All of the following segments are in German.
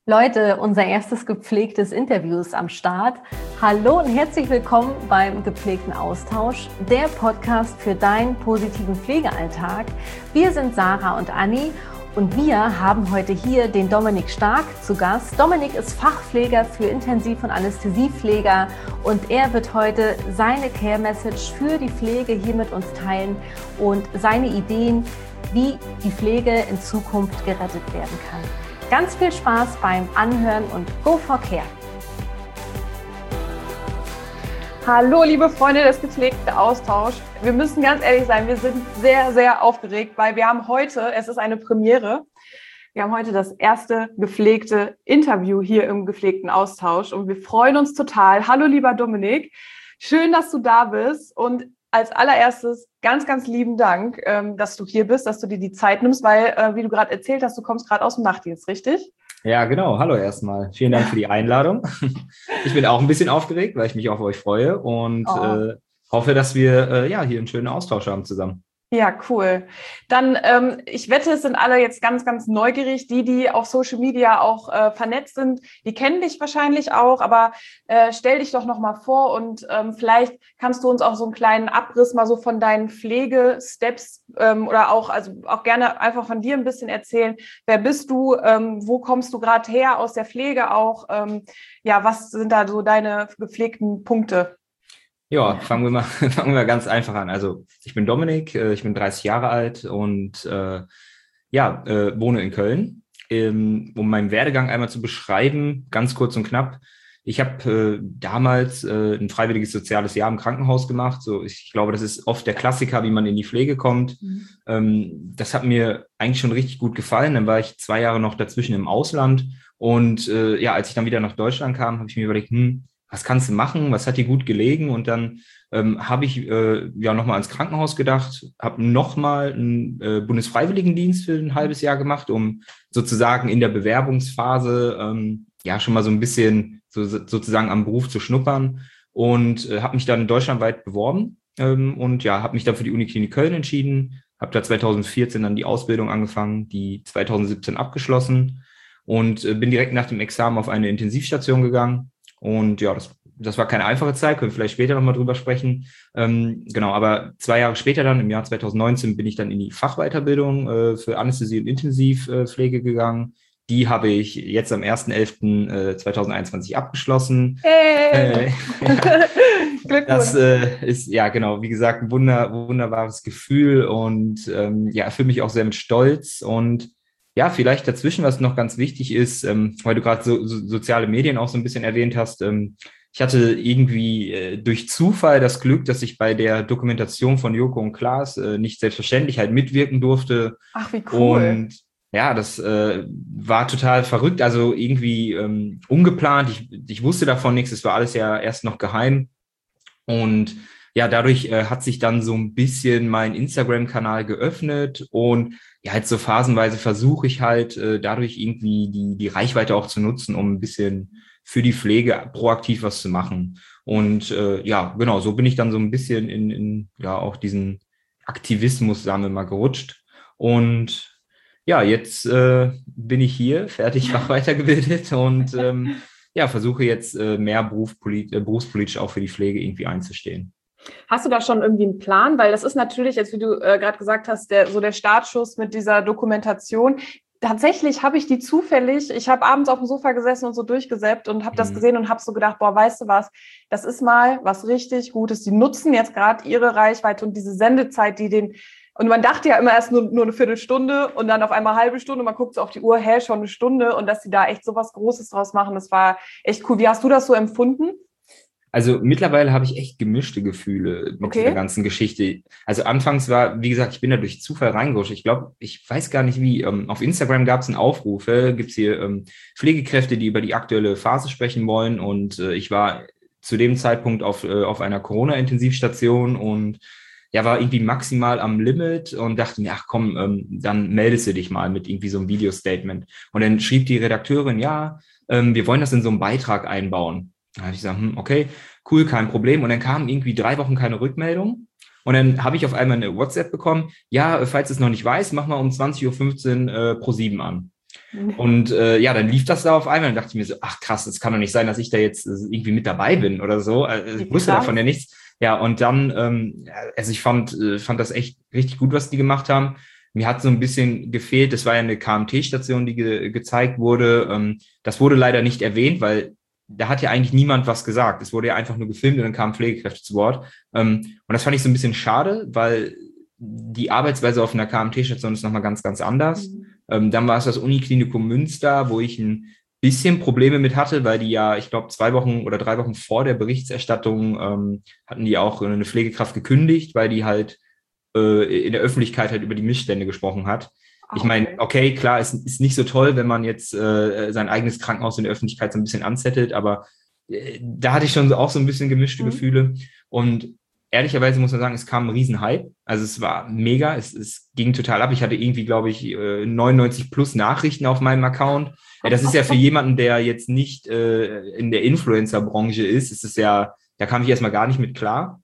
Leute, unser erstes gepflegtes Interview ist am Start. Hallo und herzlich willkommen beim gepflegten Austausch, der Podcast für deinen positiven Pflegealltag. Wir sind Sarah und Anni und wir haben heute hier den Dominik Stark zu Gast. Dominik ist Fachpfleger für Intensiv- und Anästhesiepfleger und er wird heute seine Care-Message für die Pflege hier mit uns teilen und seine Ideen, wie die Pflege in Zukunft gerettet werden kann. Ganz viel Spaß beim Anhören und Go for Care! Hallo liebe Freunde des gepflegten Austausch. Wir müssen ganz ehrlich sein, wir sind sehr, sehr aufgeregt, weil wir haben heute, es ist eine Premiere, wir haben heute das erste gepflegte Interview hier im gepflegten Austausch und wir freuen uns total. Hallo lieber Dominik, schön, dass du da bist und als allererstes ganz, ganz lieben Dank, dass du hier bist, dass du dir die Zeit nimmst, weil, wie du gerade erzählt hast, du kommst gerade aus dem Nachtdienst, richtig? Ja, genau. Hallo erstmal. Vielen Dank für die Einladung. Ich bin auch ein bisschen aufgeregt, weil ich mich auf euch freue und hoffe, dass wir hier einen schönen Austausch haben zusammen. Ja, cool. Dann, ich wette, es sind alle jetzt ganz, ganz neugierig. Die auf Social Media auch vernetzt sind, die kennen dich wahrscheinlich auch, aber stell dich doch nochmal vor und vielleicht kannst du uns auch so einen kleinen Abriss mal so von deinen Pflegesteps oder auch gerne einfach von dir ein bisschen erzählen. Wer bist du? Wo kommst du gerade her aus der Pflege auch? Was sind da so deine gepflegten Punkte? Ja, fangen wir mal ganz einfach an. Also ich bin Dominik, ich bin 30 Jahre alt und wohne in Köln. Um meinen Werdegang einmal zu beschreiben, ganz kurz und knapp. Ich habe damals ein freiwilliges soziales Jahr im Krankenhaus gemacht. So, ich glaube, das ist oft der Klassiker, wie man in die Pflege kommt. Das hat mir eigentlich schon richtig gut gefallen. Dann war ich 2 Jahre noch dazwischen im Ausland. Und als ich dann wieder nach Deutschland kam, habe ich mir überlegt, was kannst du machen? Was hat dir gut gelegen? Und dann habe ich nochmal ans Krankenhaus gedacht, habe nochmal einen Bundesfreiwilligendienst für ein halbes Jahr gemacht, um sozusagen in der Bewerbungsphase schon mal so ein bisschen sozusagen am Beruf zu schnuppern und habe mich dann deutschlandweit beworben habe mich dann für die Uniklinik Köln entschieden, habe da 2014 dann die Ausbildung angefangen, die 2017 abgeschlossen und bin direkt nach dem Examen auf eine Intensivstation gegangen. Und ja, das war keine einfache Zeit, können wir vielleicht später nochmal drüber sprechen. Aber 2 Jahre später dann, im Jahr 2019, bin ich dann in die Fachweiterbildung für Anästhesie und Intensivpflege gegangen. Die habe ich jetzt am 1.11.2021 abgeschlossen. Hey! Glückwunsch! Das ist, wie gesagt, ein wunderbares Gefühl und erfüllt mich auch sehr mit Stolz. Und ja, vielleicht dazwischen, was noch ganz wichtig ist, weil du gerade so soziale Medien auch so ein bisschen erwähnt hast. Ich hatte irgendwie durch Zufall das Glück, dass ich bei der Dokumentation von Joko und Klaas nicht selbstverständlich halt mitwirken durfte. Ach, wie cool. Und ja, das war total verrückt, also irgendwie ungeplant. Ich wusste davon nichts, es war alles ja erst noch geheim. Und ja, dadurch hat sich dann so ein bisschen mein Instagram-Kanal geöffnet und ja, halt so phasenweise versuche ich halt dadurch irgendwie die Reichweite auch zu nutzen, um ein bisschen für die Pflege proaktiv was zu machen. Und so bin ich dann so ein bisschen in auch diesen Aktivismus, sagen wir mal, gerutscht. Und ja, jetzt bin ich hier, fertig fachweitergebildet und versuche jetzt mehr berufspolitisch auch für die Pflege irgendwie einzustehen. Hast du da schon irgendwie einen Plan? Weil das ist natürlich, jetzt wie du gerade gesagt hast, der Startschuss mit dieser Dokumentation. Tatsächlich habe ich die zufällig, ich habe abends auf dem Sofa gesessen und so durchgesäppt und habe das gesehen und habe so gedacht, weißt du was, das ist mal was richtig Gutes. Die nutzen jetzt gerade ihre Reichweite und diese Sendezeit, und man dachte ja immer erst nur eine Viertelstunde und dann auf einmal 1/2 Stunde und man guckt so auf die Uhr, schon 1 Stunde und dass sie da echt so was Großes draus machen, das war echt cool. Wie hast du das so empfunden? Also mittlerweile habe ich echt gemischte Gefühle mit dieser ganzen Geschichte. Also anfangs war, wie gesagt, ich bin da durch Zufall reingerutscht. Ich weiß gar nicht wie, auf Instagram gab es einen Aufruf, gibt es hier Pflegekräfte, die über die aktuelle Phase sprechen wollen und ich war zu dem Zeitpunkt auf einer Corona-Intensivstation und war irgendwie maximal am Limit und dachte mir, ach komm, dann meldest du dich mal mit irgendwie so einem Video-Statement. Und dann schrieb die Redakteurin, wir wollen das in so einen Beitrag einbauen. Da habe ich gesagt, okay, cool, kein Problem. Und dann kamen irgendwie 3 Wochen keine Rückmeldung. Und dann habe ich auf einmal eine WhatsApp bekommen, falls du es noch nicht weißt, mach mal um 20.15 Uhr Pro7 an. Und dann lief das da auf einmal und dachte ich mir so, ach krass, das kann doch nicht sein, dass ich da jetzt irgendwie mit dabei bin oder so. Ich wusste davon ja nichts. Ja, und dann, ich fand das echt richtig gut, was die gemacht haben. Mir hat so ein bisschen gefehlt, das war ja eine KMT-Station, die gezeigt wurde. Das wurde leider nicht erwähnt, weil da hat ja eigentlich niemand was gesagt. Es wurde ja einfach nur gefilmt und dann kamen Pflegekräfte zu Wort. Und das fand ich so ein bisschen schade, weil die Arbeitsweise auf einer KMT-Station ist nochmal ganz, ganz anders. Dann war es das Uniklinikum Münster, wo ich ein bisschen Probleme mit hatte, weil die ja, ich glaube, 2 Wochen oder 3 Wochen vor der Berichterstattung hatten die auch eine Pflegekraft gekündigt, weil die halt in der Öffentlichkeit halt über die Missstände gesprochen hat. Ich meine, okay, klar, es ist nicht so toll, wenn man jetzt sein eigenes Krankenhaus in der Öffentlichkeit so ein bisschen anzettelt, aber da hatte ich schon auch so ein bisschen gemischte Gefühle. Und ehrlicherweise muss man sagen, es kam ein Riesenhype. Also es war mega, es ging total ab. Ich hatte irgendwie, glaube ich, 99 plus Nachrichten auf meinem Account. Das ist ja für jemanden, der jetzt nicht in der Influencer-Branche ist es ja, da kam ich erstmal gar nicht mit klar.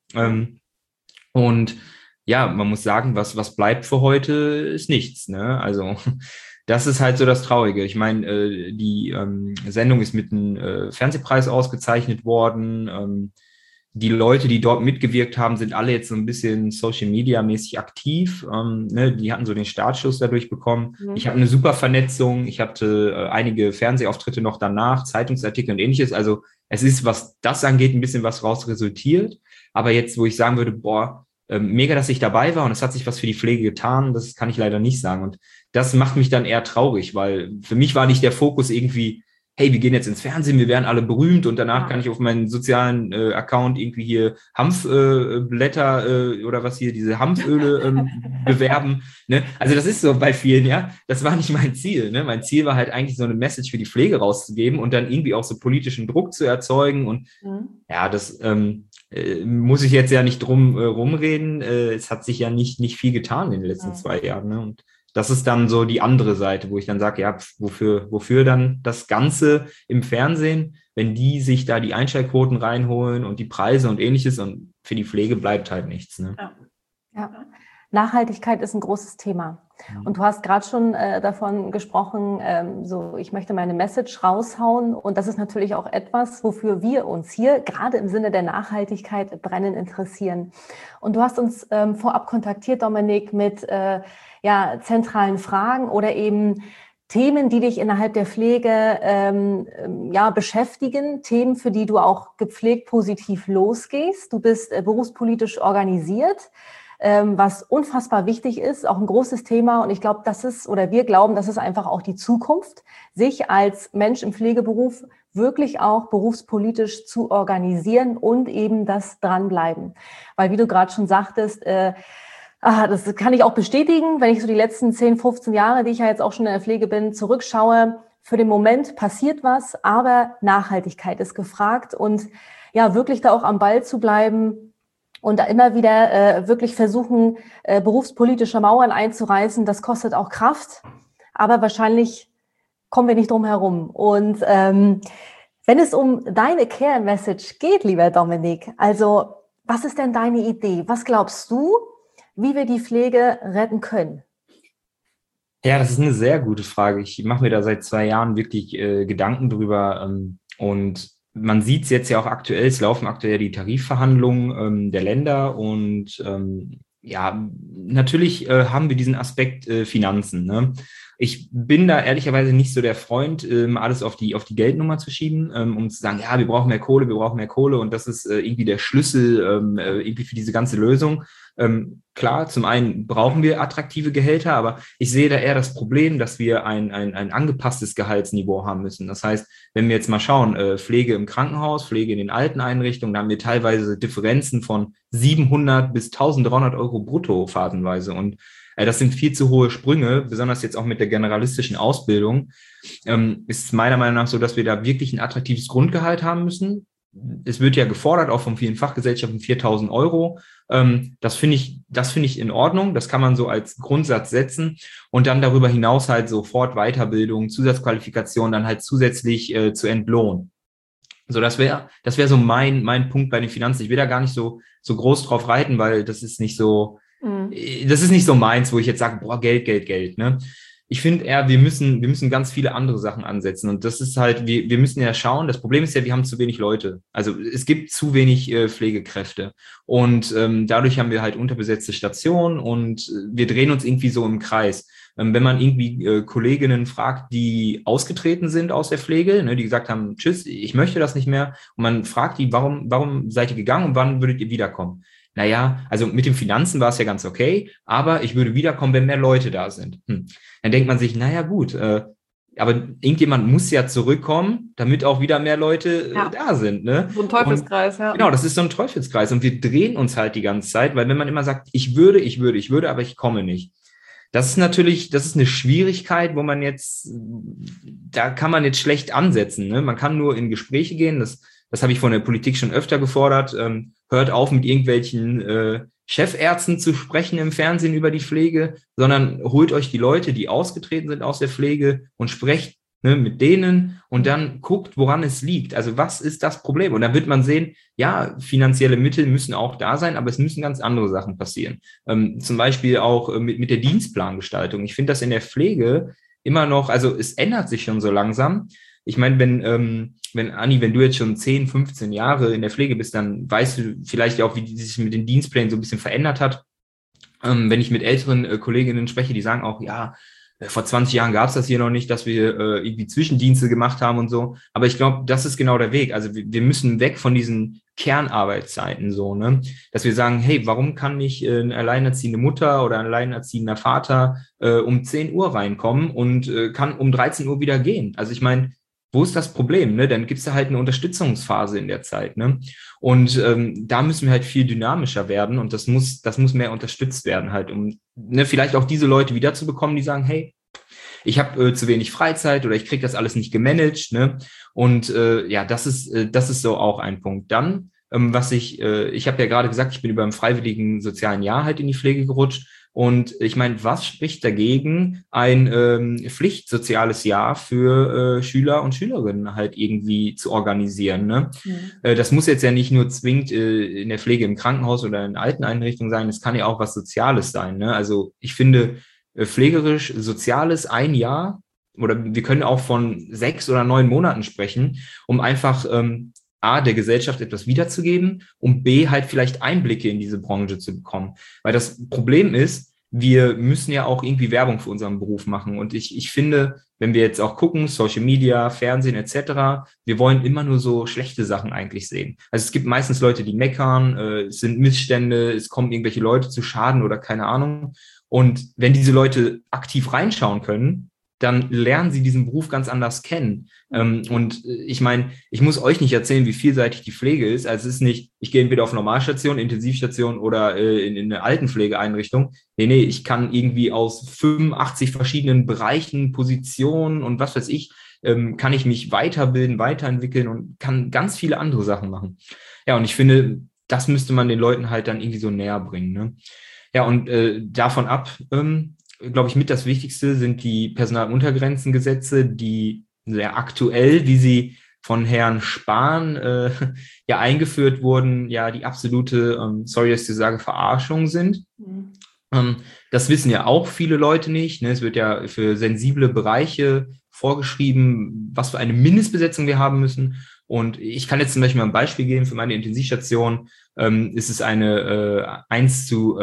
Und ja, man muss sagen, was bleibt für heute, ist nichts, ne? Also das ist halt so das Traurige. Ich meine, die Sendung ist mit einem Fernsehpreis ausgezeichnet worden. Die Leute, die dort mitgewirkt haben, sind alle jetzt so ein bisschen Social-Media-mäßig aktiv. Die hatten so den Startschuss dadurch bekommen. Ich habe eine super Vernetzung. Ich hatte einige Fernsehauftritte noch danach, Zeitungsartikel und ähnliches. Also es ist, was das angeht, ein bisschen was raus resultiert. Aber jetzt, wo ich sagen würde, mega, dass ich dabei war und es hat sich was für die Pflege getan, das kann ich leider nicht sagen. Und das macht mich dann eher traurig, weil für mich war nicht der Fokus irgendwie, hey, wir gehen jetzt ins Fernsehen, wir werden alle berühmt und danach kann ich auf meinen sozialen Account irgendwie hier Hanfblätter oder was hier, diese Hanföle bewerben. Ne? Also das ist so bei vielen, ja. Das war nicht mein Ziel. Ne? Mein Ziel war halt eigentlich so eine Message für die Pflege rauszugeben und dann irgendwie auch so politischen Druck zu erzeugen. Und ja, das muss ich jetzt ja nicht drum rumreden. Es hat sich ja nicht viel getan in den letzten 2 Jahren. Ne? Und das ist dann so die andere Seite, wo ich dann sage, ja, wofür dann das Ganze im Fernsehen, wenn die sich da die Einschaltquoten reinholen und die Preise und ähnliches und für die Pflege bleibt halt nichts. Ne? Ja. Nachhaltigkeit ist ein großes Thema. Und du hast gerade schon davon gesprochen, ich möchte meine Message raushauen. Und das ist natürlich auch etwas, wofür wir uns hier gerade im Sinne der Nachhaltigkeit brennend interessieren. Und du hast uns vorab kontaktiert, Dominik, mit zentralen Fragen oder eben Themen, die dich innerhalb der Pflege beschäftigen, Themen, für die du auch gepflegt positiv losgehst. Du bist berufspolitisch organisiert, was unfassbar wichtig ist, auch ein großes Thema. Und ich glaube, wir glauben, das ist einfach auch die Zukunft, sich als Mensch im Pflegeberuf wirklich auch berufspolitisch zu organisieren und eben das Dranbleiben. Weil, wie du gerade schon sagtest, das kann ich auch bestätigen, wenn ich so die letzten 10, 15 Jahre, die ich ja jetzt auch schon in der Pflege bin, zurückschaue. Für den Moment passiert was, aber Nachhaltigkeit ist gefragt und ja, wirklich da auch am Ball zu bleiben und da immer wieder wirklich versuchen, berufspolitische Mauern einzureißen, das kostet auch Kraft, aber wahrscheinlich kommen wir nicht drum herum. Und wenn es um deine Care-Message geht, lieber Dominik, also was ist denn deine Idee? Was glaubst du, wie wir die Pflege retten können? Ja, das ist eine sehr gute Frage. Ich mache mir da seit 2 Jahren wirklich Gedanken drüber. Und man sieht es jetzt ja auch aktuell, es laufen aktuell die Tarifverhandlungen der Länder. Und natürlich haben wir diesen Aspekt Finanzen. Ne? Ich bin da ehrlicherweise nicht so der Freund, alles auf die Geldnummer zu schieben, um zu sagen, ja, wir brauchen mehr Kohle und das ist irgendwie der Schlüssel irgendwie für diese ganze Lösung. Klar, zum einen brauchen wir attraktive Gehälter, aber ich sehe da eher das Problem, dass wir ein angepasstes Gehaltsniveau haben müssen. Das heißt, wenn wir jetzt mal schauen, Pflege im Krankenhaus, Pflege in den Alteneinrichtungen, da haben wir teilweise Differenzen von 700 bis 1300 Euro brutto phasenweise und das sind viel zu hohe Sprünge, besonders jetzt auch mit der generalistischen Ausbildung, ist meiner Meinung nach so, dass wir da wirklich ein attraktives Grundgehalt haben müssen. Es wird ja gefordert, auch von vielen Fachgesellschaften, 4.000 Euro. Das finde ich in Ordnung. Das kann man so als Grundsatz setzen und dann darüber hinaus halt sofort Weiterbildung, Zusatzqualifikation dann halt zusätzlich zu entlohnen. So, das wäre so mein Punkt bei den Finanzen. Ich will da gar nicht so groß drauf reiten, weil das ist nicht so meins, wo ich jetzt sage, boah, Geld, ne? ich finde eher, wir müssen ganz viele andere Sachen ansetzen. Und das ist halt, wir müssen ja schauen, das Problem ist ja, wir haben zu wenig Leute. Also es gibt zu wenig Pflegekräfte. Und dadurch haben wir halt unterbesetzte Stationen und wir drehen uns irgendwie so im Kreis. Wenn man irgendwie Kolleginnen fragt, die ausgetreten sind aus der Pflege, ne, die gesagt haben, tschüss, ich möchte das nicht mehr. Und man fragt die, warum seid ihr gegangen und wann würdet ihr wiederkommen? Naja, also mit den Finanzen war es ja ganz okay, aber ich würde wiederkommen, wenn mehr Leute da sind. Dann denkt man sich, naja gut, aber irgendjemand muss ja zurückkommen, damit auch wieder mehr Leute da sind. Ne? So ein Teufelskreis, ja. Genau, das ist so ein Teufelskreis und wir drehen uns halt die ganze Zeit, weil wenn man immer sagt, ich würde, aber ich komme nicht. Das ist eine Schwierigkeit, da kann man jetzt schlecht ansetzen. Ne? Man kann nur in Gespräche gehen, das habe ich von der Politik schon öfter gefordert, hört auf mit irgendwelchen Chefärzten zu sprechen im Fernsehen über die Pflege, sondern holt euch die Leute, die ausgetreten sind aus der Pflege und sprecht mit denen und dann guckt, woran es liegt. Also was ist das Problem? Und dann wird man sehen, ja, finanzielle Mittel müssen auch da sein, aber es müssen ganz andere Sachen passieren. Zum Beispiel auch mit der Dienstplangestaltung. Ich finde das in der Pflege immer noch, also es ändert sich schon so langsam. Ich meine, Anni, wenn du jetzt schon 10, 15 Jahre in der Pflege bist, dann weißt du vielleicht auch, wie die sich mit den Dienstplänen so ein bisschen verändert hat. Wenn ich mit älteren Kolleginnen spreche, die sagen auch, ja, vor 20 Jahren gab es das hier noch nicht, dass wir irgendwie Zwischendienste gemacht haben und so. Aber ich glaube, das ist genau der Weg. Also wir müssen weg von diesen Kernarbeitszeiten so, ne? Dass wir sagen, hey, warum kann nicht eine alleinerziehende Mutter oder ein alleinerziehender Vater um 10 Uhr reinkommen und kann um 13 Uhr wieder gehen? Also ich meine, wo ist das Problem? Ne? Dann gibt es da halt eine Unterstützungsphase in der Zeit. Ne? Und da müssen wir halt viel dynamischer werden und das muss mehr unterstützt werden, halt, um vielleicht auch diese Leute wiederzubekommen, die sagen, hey, ich habe zu wenig Freizeit oder ich kriege das alles nicht gemanagt. Ne? Und das ist so auch ein Punkt. Dann, ich habe ja gerade gesagt, ich bin über ein freiwilligen sozialen Jahr halt in die Pflege gerutscht. Und ich meine, was spricht dagegen, ein pflichtsoziales Jahr für Schüler und Schülerinnen halt irgendwie zu organisieren? Ne? Ja. Das muss jetzt ja nicht nur zwingend in der Pflege im Krankenhaus oder in Alteneinrichtungen sein, es kann ja auch was Soziales sein. Ne? Also ich finde, pflegerisch Soziales ein Jahr, oder wir können auch von 6 oder 9 Monaten sprechen, um einfach A, der Gesellschaft etwas wiederzugeben und B, halt vielleicht Einblicke in diese Branche zu bekommen. Weil das Problem ist, wir müssen ja auch irgendwie Werbung für unseren Beruf machen. Und ich finde, wenn wir jetzt auch gucken, Social Media, Fernsehen etc., wir wollen immer nur so schlechte Sachen eigentlich sehen. Also es gibt meistens Leute, die meckern, es sind Missstände, es kommen irgendwelche Leute zu Schaden oder keine Ahnung. Und wenn diese Leute aktiv reinschauen können, dann lernen sie diesen Beruf ganz anders kennen. Und ich meine, ich muss euch nicht erzählen, wie vielseitig die Pflege ist. Also es ist nicht, ich gehe entweder auf Normalstation, Intensivstation oder in eine Altenpflegeeinrichtung. Nee, ich kann irgendwie aus 85 verschiedenen Bereichen, Positionen und was weiß ich, kann ich mich weiterbilden, weiterentwickeln und kann ganz viele andere Sachen machen. Ja, und ich finde, das müsste man den Leuten halt dann irgendwie so näher bringen. Ne? Ja, und davon ab, glaube ich, mit das Wichtigste sind die Personaluntergrenzengesetze, die sehr aktuell, wie sie von Herrn Spahn eingeführt wurden, ja die absolute, sorry, dass ich das sage, Verarschung sind. Mhm. Das wissen ja auch viele Leute nicht. Ne? Es wird ja für sensible Bereiche vorgeschrieben, was für eine Mindestbesetzung wir haben müssen. Und ich kann jetzt zum Beispiel mal ein Beispiel geben für meine Intensivstation. Ist es eine 1 zu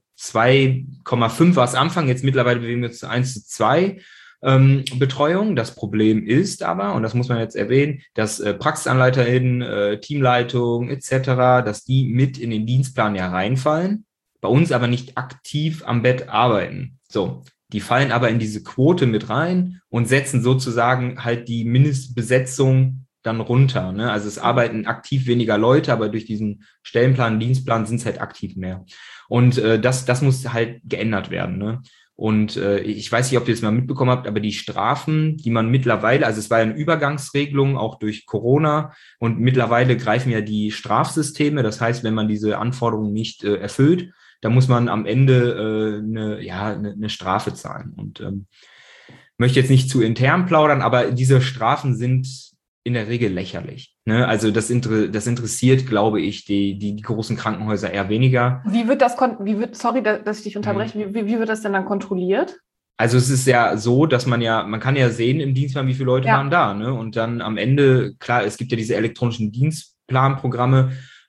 2,5 war es Anfang, jetzt mittlerweile bewegen wir uns zu 1:2 Betreuung. Das Problem ist aber, und das muss man jetzt erwähnen, dass PraxisanleiterInnen, Teamleitung etc., dass die mit in den Dienstplan ja reinfallen, bei uns aber nicht aktiv am Bett arbeiten. So, die fallen aber in diese Quote mit rein und setzen sozusagen halt die Mindestbesetzung dann runter. Ne? Also es arbeiten aktiv weniger Leute, aber durch diesen Stellenplan, Dienstplan sind es halt aktiv mehr. Und das muss halt geändert werden. Ne? Und ich weiß nicht, ob ihr es mal mitbekommen habt, aber die Strafen, die man mittlerweile, also es war ja eine Übergangsregelung, auch durch Corona, und mittlerweile greifen ja die Strafsysteme. Das heißt, wenn man diese Anforderungen nicht erfüllt, dann muss man am Ende eine Strafe zahlen. Und möchte jetzt nicht zu intern plaudern, aber diese Strafen sind in der Regel lächerlich. Ne? Also das interessiert, glaube ich, die großen Krankenhäuser eher weniger. Sorry, dass ich dich unterbreche, wie wird das denn dann kontrolliert? Also es ist ja so, dass man kann ja sehen im Dienstplan, wie viele Leute waren da, ne? Und dann am Ende, klar, es gibt ja diese elektronischen Dienstplanprogramme,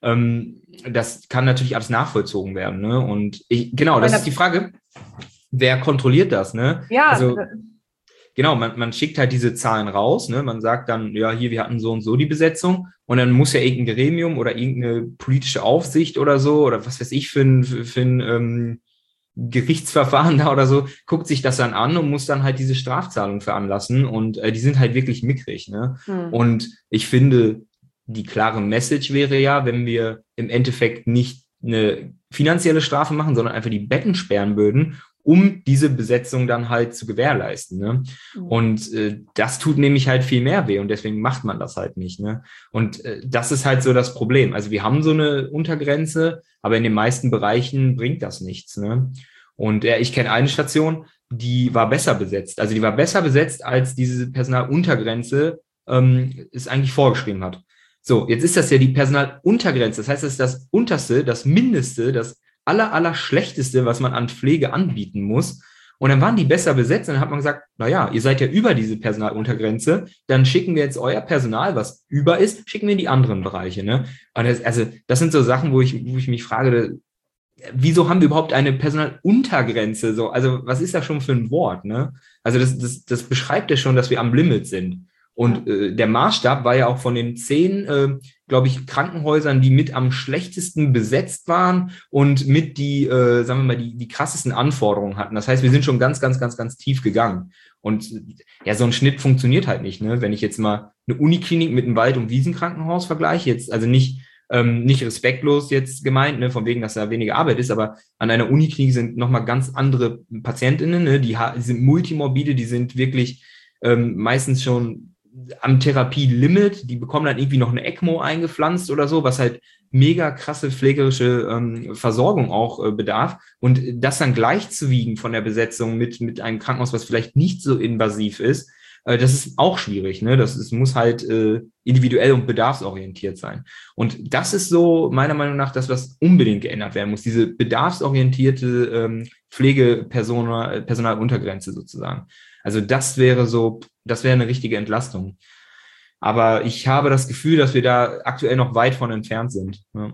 das kann natürlich alles nachvollzogen werden, ne? Und das ist die Frage, wer kontrolliert das, ne? Ja, also genau, man schickt halt diese Zahlen raus, ne? Man sagt dann, ja, hier, wir hatten so und so die Besetzung, und dann muss ja irgendein Gremium oder irgendeine politische Aufsicht oder so, oder was weiß ich für ein Gerichtsverfahren da oder so, guckt sich das dann an und muss dann halt diese Strafzahlung veranlassen, und die sind halt wirklich mickrig, ne? Und ich finde, die klare Message wäre ja, wenn wir im Endeffekt nicht eine finanzielle Strafe machen, sondern einfach die Betten sperren würden, um diese Besetzung dann halt zu gewährleisten, ne? Und das tut nämlich halt viel mehr weh, und deswegen macht man das halt nicht, ne? Und das ist halt so das Problem. Also wir haben so eine Untergrenze, aber in den meisten Bereichen bringt das nichts, ne? Und ich kenne eine Station, die war besser besetzt. Also die war besser besetzt, als diese Personaluntergrenze es eigentlich vorgeschrieben hat. So, jetzt ist das ja die Personaluntergrenze. Das heißt, das ist das Unterste, das Mindeste, das aller Schlechteste, was man an Pflege anbieten muss. Und dann waren die besser besetzt, und dann hat man gesagt, naja, ihr seid ja über diese Personaluntergrenze, dann schicken wir jetzt euer Personal, was über ist, schicken wir in die anderen Bereiche, ne? Und das sind so Sachen, wo ich mich frage, wieso haben wir überhaupt eine Personaluntergrenze? So, also was ist das schon für ein Wort, ne? Also das beschreibt ja schon, dass wir am Limit sind. Und der Maßstab war ja auch von den 10, glaube ich, Krankenhäusern, die mit am schlechtesten besetzt waren und mit die, sagen wir mal, die krassesten Anforderungen hatten. Das heißt, wir sind schon ganz tief gegangen. Und ja, so ein Schnitt funktioniert halt nicht, ne? Wenn ich jetzt mal eine Uniklinik mit einem Wald- und Wiesenkrankenhaus vergleiche, jetzt also nicht respektlos jetzt gemeint, ne, von wegen, dass da weniger Arbeit ist, aber an einer Uniklinik sind nochmal ganz andere PatientInnen, ne, die sind multimorbide, die sind wirklich meistens schon am Therapie-Limit, die bekommen dann irgendwie noch eine ECMO eingepflanzt oder so, was halt mega krasse pflegerische Versorgung auch bedarf, und das dann gleichzuwiegen von der Besetzung mit einem Krankenhaus, was vielleicht nicht so invasiv ist, das ist auch schwierig, ne? Das muss halt individuell und bedarfsorientiert sein. Und das ist so meiner Meinung nach das, was unbedingt geändert werden muss, diese bedarfsorientierte Personaluntergrenze sozusagen. Also das wäre eine richtige Entlastung. Aber ich habe das Gefühl, dass wir da aktuell noch weit von entfernt sind. Ja.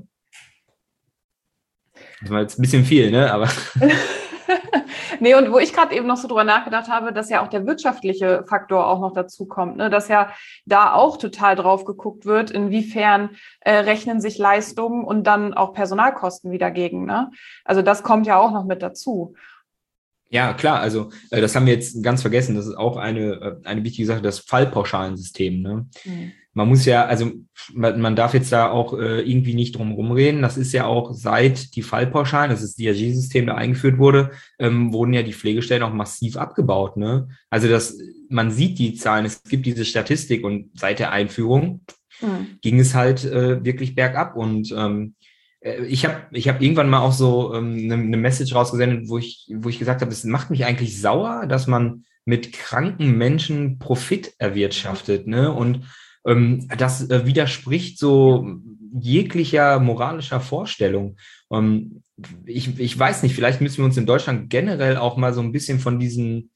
Das war jetzt ein bisschen viel, ne? Aber nee, und wo ich gerade eben noch so drüber nachgedacht habe, dass ja auch der wirtschaftliche Faktor auch noch dazu kommt, ne? Dass ja da auch total drauf geguckt wird, inwiefern rechnen sich Leistungen und dann auch Personalkosten wieder gegen, ne? Also das kommt ja auch noch mit dazu. Ja, klar, also das haben wir jetzt ganz vergessen. Das ist auch eine wichtige Sache, das Fallpauschalensystem, ne? Man muss ja, also man darf jetzt da auch irgendwie nicht drum rumreden. Das ist ja auch seit die Fallpauschalen, das ist das DRG-System, da eingeführt wurde, wurden ja die Pflegestellen auch massiv abgebaut, ne? Also man sieht die Zahlen, es gibt diese Statistik, und seit der Einführung ging es halt wirklich bergab. Und ich hab irgendwann mal auch so eine Message rausgesendet, wo ich gesagt habe, es macht mich eigentlich sauer, dass man mit kranken Menschen Profit erwirtschaftet, ne? Und das widerspricht so jeglicher moralischer Vorstellung. Ich weiß nicht, vielleicht müssen wir uns in Deutschland generell auch mal so ein bisschen von diesen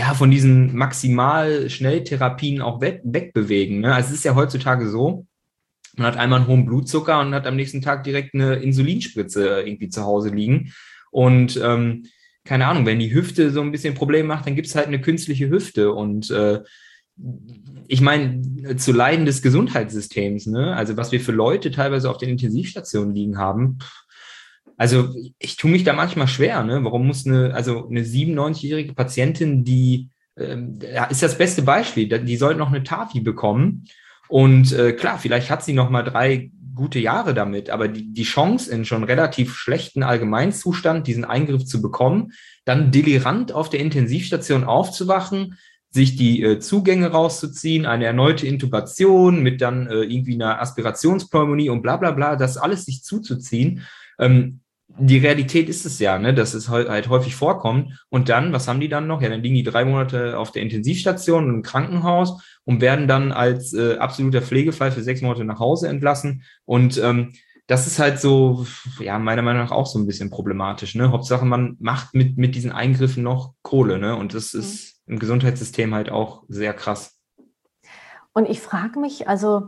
Maximal-Schnelltherapien auch wegbewegen, ne? Also es ist ja heutzutage so, man hat einmal einen hohen Blutzucker und hat am nächsten Tag direkt eine Insulinspritze irgendwie zu Hause liegen. Und keine Ahnung, wenn die Hüfte so ein bisschen Probleme macht, dann gibt es halt eine künstliche Hüfte. Und ich meine, zu Leiden des Gesundheitssystems, ne? Also was wir für Leute teilweise auf den Intensivstationen liegen haben, also ich tue mich da manchmal schwer, ne? Warum muss eine 97-jährige Patientin, die ist das beste Beispiel, die sollte noch eine TAFI bekommen. Und klar, vielleicht hat sie noch mal 3 gute Jahre damit, aber die Chance, in schon relativ schlechten Allgemeinzustand diesen Eingriff zu bekommen, dann delirant auf der Intensivstation aufzuwachen, sich die Zugänge rauszuziehen, eine erneute Intubation mit dann irgendwie einer Aspirationspneumonie und bla bla bla, das alles sich zuzuziehen. Die Realität ist es ja, ne, dass es halt häufig vorkommt. Und dann, was haben die dann noch? Ja, dann liegen die 3 Monate auf der Intensivstation im Krankenhaus und werden dann als absoluter Pflegefall für 6 Monate nach Hause entlassen. Und das ist halt so, ja, meiner Meinung nach auch so ein bisschen problematisch, ne? Hauptsache, man macht mit diesen Eingriffen noch Kohle, ne? Und das ist im Gesundheitssystem halt auch sehr krass. Und ich frage mich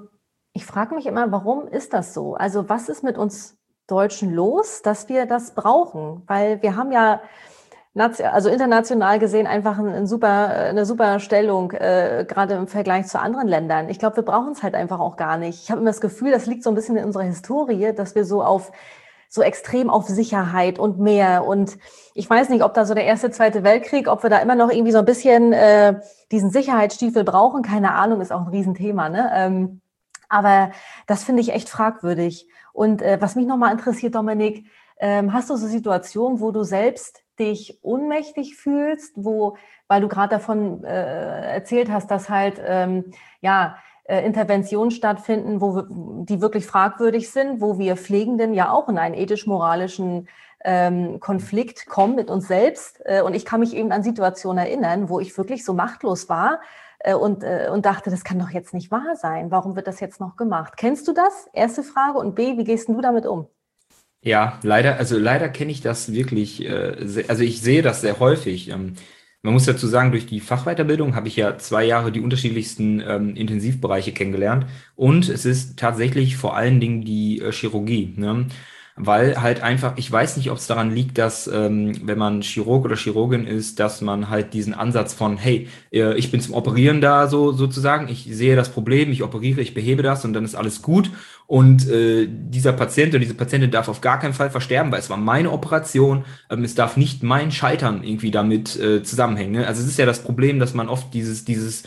immer, warum ist das so? Also was ist mit uns Deutschen los, dass wir das brauchen? Weil wir haben ja also international gesehen einfach eine super Stellung, gerade im Vergleich zu anderen Ländern. Ich glaube, wir brauchen es halt einfach auch gar nicht. Ich habe immer das Gefühl, das liegt so ein bisschen in unserer Historie, dass wir so extrem auf Sicherheit und mehr. Und ich weiß nicht, ob da so der Erste, Zweite Weltkrieg, ob wir da immer noch irgendwie so ein bisschen diesen Sicherheitsstiefel brauchen. Keine Ahnung, ist auch ein Riesenthema, ne? Aber das finde ich echt fragwürdig. Und was mich nochmal interessiert, Dominik, hast du so Situationen, wo du selbst dich ohnmächtig fühlst, weil du gerade davon erzählt hast, dass halt Interventionen stattfinden, die wirklich fragwürdig sind, wo wir Pflegenden ja auch in einen ethisch-moralischen Konflikt kommen mit uns selbst. Und ich kann mich eben an Situationen erinnern, wo ich wirklich so machtlos war und dachte, das kann doch jetzt nicht wahr sein. Warum wird das jetzt noch gemacht? Kennst du das? Erste Frage. Und B, wie gehst du damit um? Ja, leider kenne ich das wirklich, also ich sehe das sehr häufig. Man muss dazu sagen, durch die Fachweiterbildung habe ich ja 2 Jahre die unterschiedlichsten Intensivbereiche kennengelernt und es ist tatsächlich vor allen Dingen die Chirurgie, ne? Weil halt einfach, ich weiß nicht, ob es daran liegt, dass wenn man Chirurg oder Chirurgin ist, dass man halt diesen Ansatz von, hey, ich bin zum Operieren da sozusagen, ich sehe das Problem, ich operiere, ich behebe das und dann ist alles gut. Und dieser Patient oder diese Patientin darf auf gar keinen Fall versterben, weil es war meine Operation. Es darf nicht mein Scheitern irgendwie damit zusammenhängen. Ne? Also es ist ja das Problem, dass man oft dieses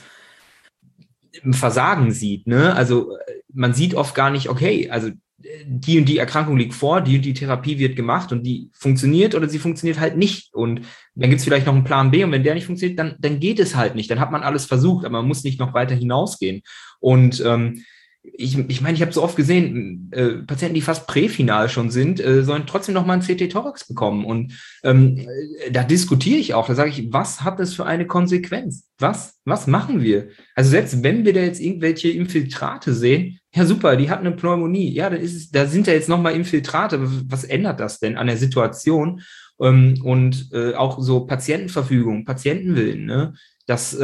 Versagen sieht. Ne? Also man sieht oft gar nicht, okay, also die und die Erkrankung liegt vor, die und die Therapie wird gemacht und die funktioniert oder sie funktioniert halt nicht. Und dann gibt es vielleicht noch einen Plan B und wenn der nicht funktioniert, dann geht es halt nicht. Dann hat man alles versucht, aber man muss nicht noch weiter hinausgehen. Und ich meine, ich habe so oft gesehen, Patienten, die fast präfinal schon sind, sollen trotzdem noch mal einen CT-Thorax bekommen. Und da diskutiere ich auch. Da sage ich, was hat das für eine Konsequenz? Was machen wir? Also selbst wenn wir da jetzt irgendwelche Infiltrate sehen, ja super, die hat eine Pneumonie. Ja, da sind ja jetzt noch mal Infiltrate. Was ändert das denn an der Situation? Und auch so Patientenverfügung, Patientenwillen, ne? Das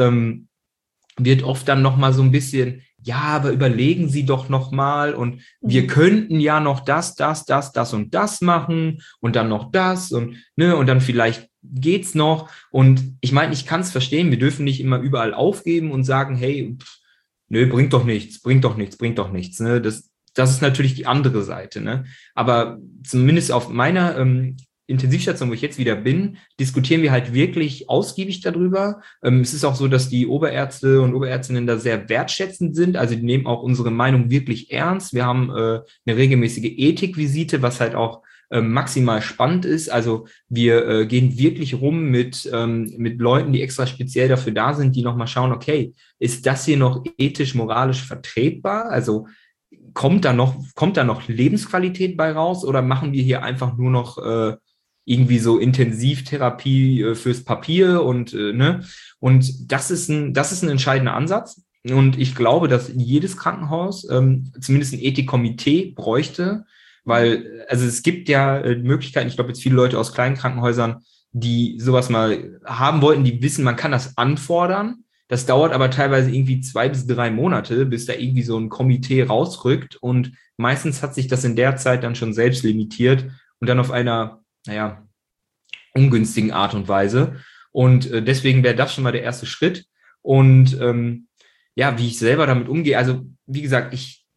wird oft dann noch mal so ein bisschen, ja, aber überlegen Sie doch noch mal und wir könnten ja noch das und das machen und dann noch das und ne und dann vielleicht geht's noch. Und ich meine, ich kann es verstehen, wir dürfen nicht immer überall aufgeben und sagen, hey, nö, bringt doch nichts. Ne? Das ist natürlich die andere Seite. Ne? Aber zumindest auf meiner Intensivstation, wo ich jetzt wieder bin, diskutieren wir halt wirklich ausgiebig darüber. Es ist auch so, dass die Oberärzte und Oberärztinnen da sehr wertschätzend sind. Also die nehmen auch unsere Meinung wirklich ernst. Wir haben eine regelmäßige Ethikvisite, was halt auch maximal spannend ist. Also wir gehen wirklich rum mit Leuten, die extra speziell dafür da sind, die nochmal schauen, okay, ist das hier noch ethisch, moralisch vertretbar? Also kommt da noch Lebensqualität bei raus oder machen wir hier einfach nur noch irgendwie so Intensivtherapie fürs Papier und ne? Und das ist ein entscheidender Ansatz. Und ich glaube, dass jedes Krankenhaus zumindest ein Ethikkomitee bräuchte, weil, also es gibt ja Möglichkeiten, ich glaube jetzt viele Leute aus kleinen Krankenhäusern, die sowas mal haben wollten, die wissen, man kann das anfordern. Das dauert aber teilweise irgendwie 2 bis 3 Monate, bis da irgendwie so ein Komitee rausrückt. Und meistens hat sich das in der Zeit dann schon selbst limitiert und dann auf einer, ungünstigen Art und Weise. Und deswegen wäre das schon mal der erste Schritt. Und wie ich selber damit umgehe, also wie gesagt,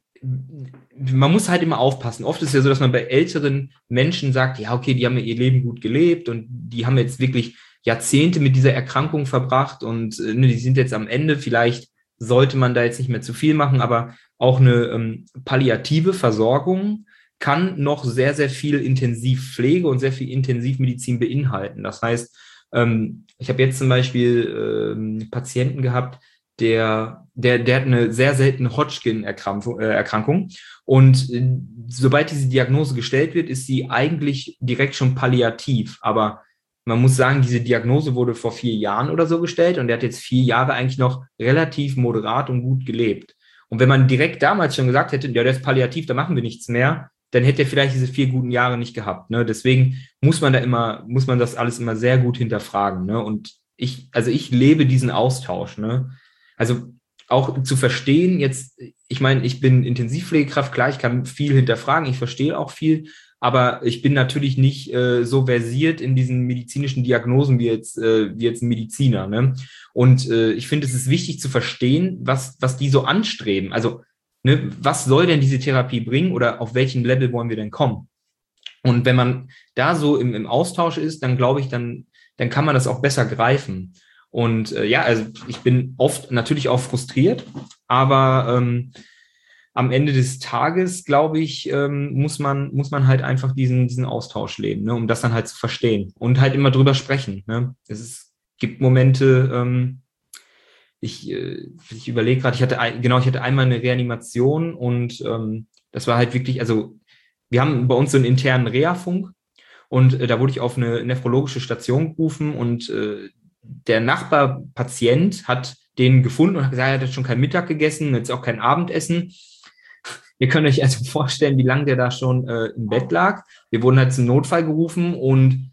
man muss halt immer aufpassen. Oft ist es ja so, dass man bei älteren Menschen sagt, ja, okay, die haben ja ihr Leben gut gelebt und die haben jetzt wirklich Jahrzehnte mit dieser Erkrankung verbracht und die sind jetzt am Ende. Vielleicht sollte man da jetzt nicht mehr zu viel machen, aber auch eine palliative Versorgung kann noch sehr, sehr viel Intensivpflege und sehr viel Intensivmedizin beinhalten. Das heißt, ich habe jetzt zum Beispiel einen Patienten gehabt, der hat eine sehr seltene Hodgkin-Erkrankung und sobald diese Diagnose gestellt wird, ist sie eigentlich direkt schon palliativ, aber man muss sagen, diese Diagnose wurde vor 4 Jahren oder so gestellt und der hat jetzt 4 Jahre eigentlich noch relativ moderat und gut gelebt. Und wenn man direkt damals schon gesagt hätte, ja, der ist palliativ, da machen wir nichts mehr, dann hätte er vielleicht diese 4 guten Jahre nicht gehabt. Ne? Deswegen muss man das alles immer sehr gut hinterfragen. Ne? Und ich lebe diesen Austausch. Ne? Also auch zu verstehen, jetzt, ich meine, ich bin Intensivpflegekraft, klar, ich kann viel hinterfragen, ich verstehe auch viel, aber ich bin natürlich nicht so versiert in diesen medizinischen Diagnosen wie jetzt ein Mediziner. Ne? Und ich finde, es ist wichtig zu verstehen, was die so anstreben. Also, ne, was soll denn diese Therapie bringen oder auf welchem Level wollen wir denn kommen? Und wenn man da so im Austausch ist, dann glaube ich, dann kann man das auch besser greifen. Und also ich bin oft natürlich auch frustriert, aber am Ende des Tages, glaube ich, muss man halt einfach diesen Austausch leben, ne, um das dann halt zu verstehen und halt immer drüber sprechen. Ne? Gibt Momente, ich überlege gerade, ich hatte einmal eine Reanimation und das war halt wirklich, also wir haben bei uns so einen internen Reha-Funk und da wurde ich auf eine nephrologische Station gerufen und der Nachbarpatient hat den gefunden und hat gesagt, er hat schon kein Mittag gegessen, jetzt auch kein Abendessen. Ihr könnt euch also vorstellen, wie lange der da schon im Bett lag. Wir wurden halt zum Notfall gerufen und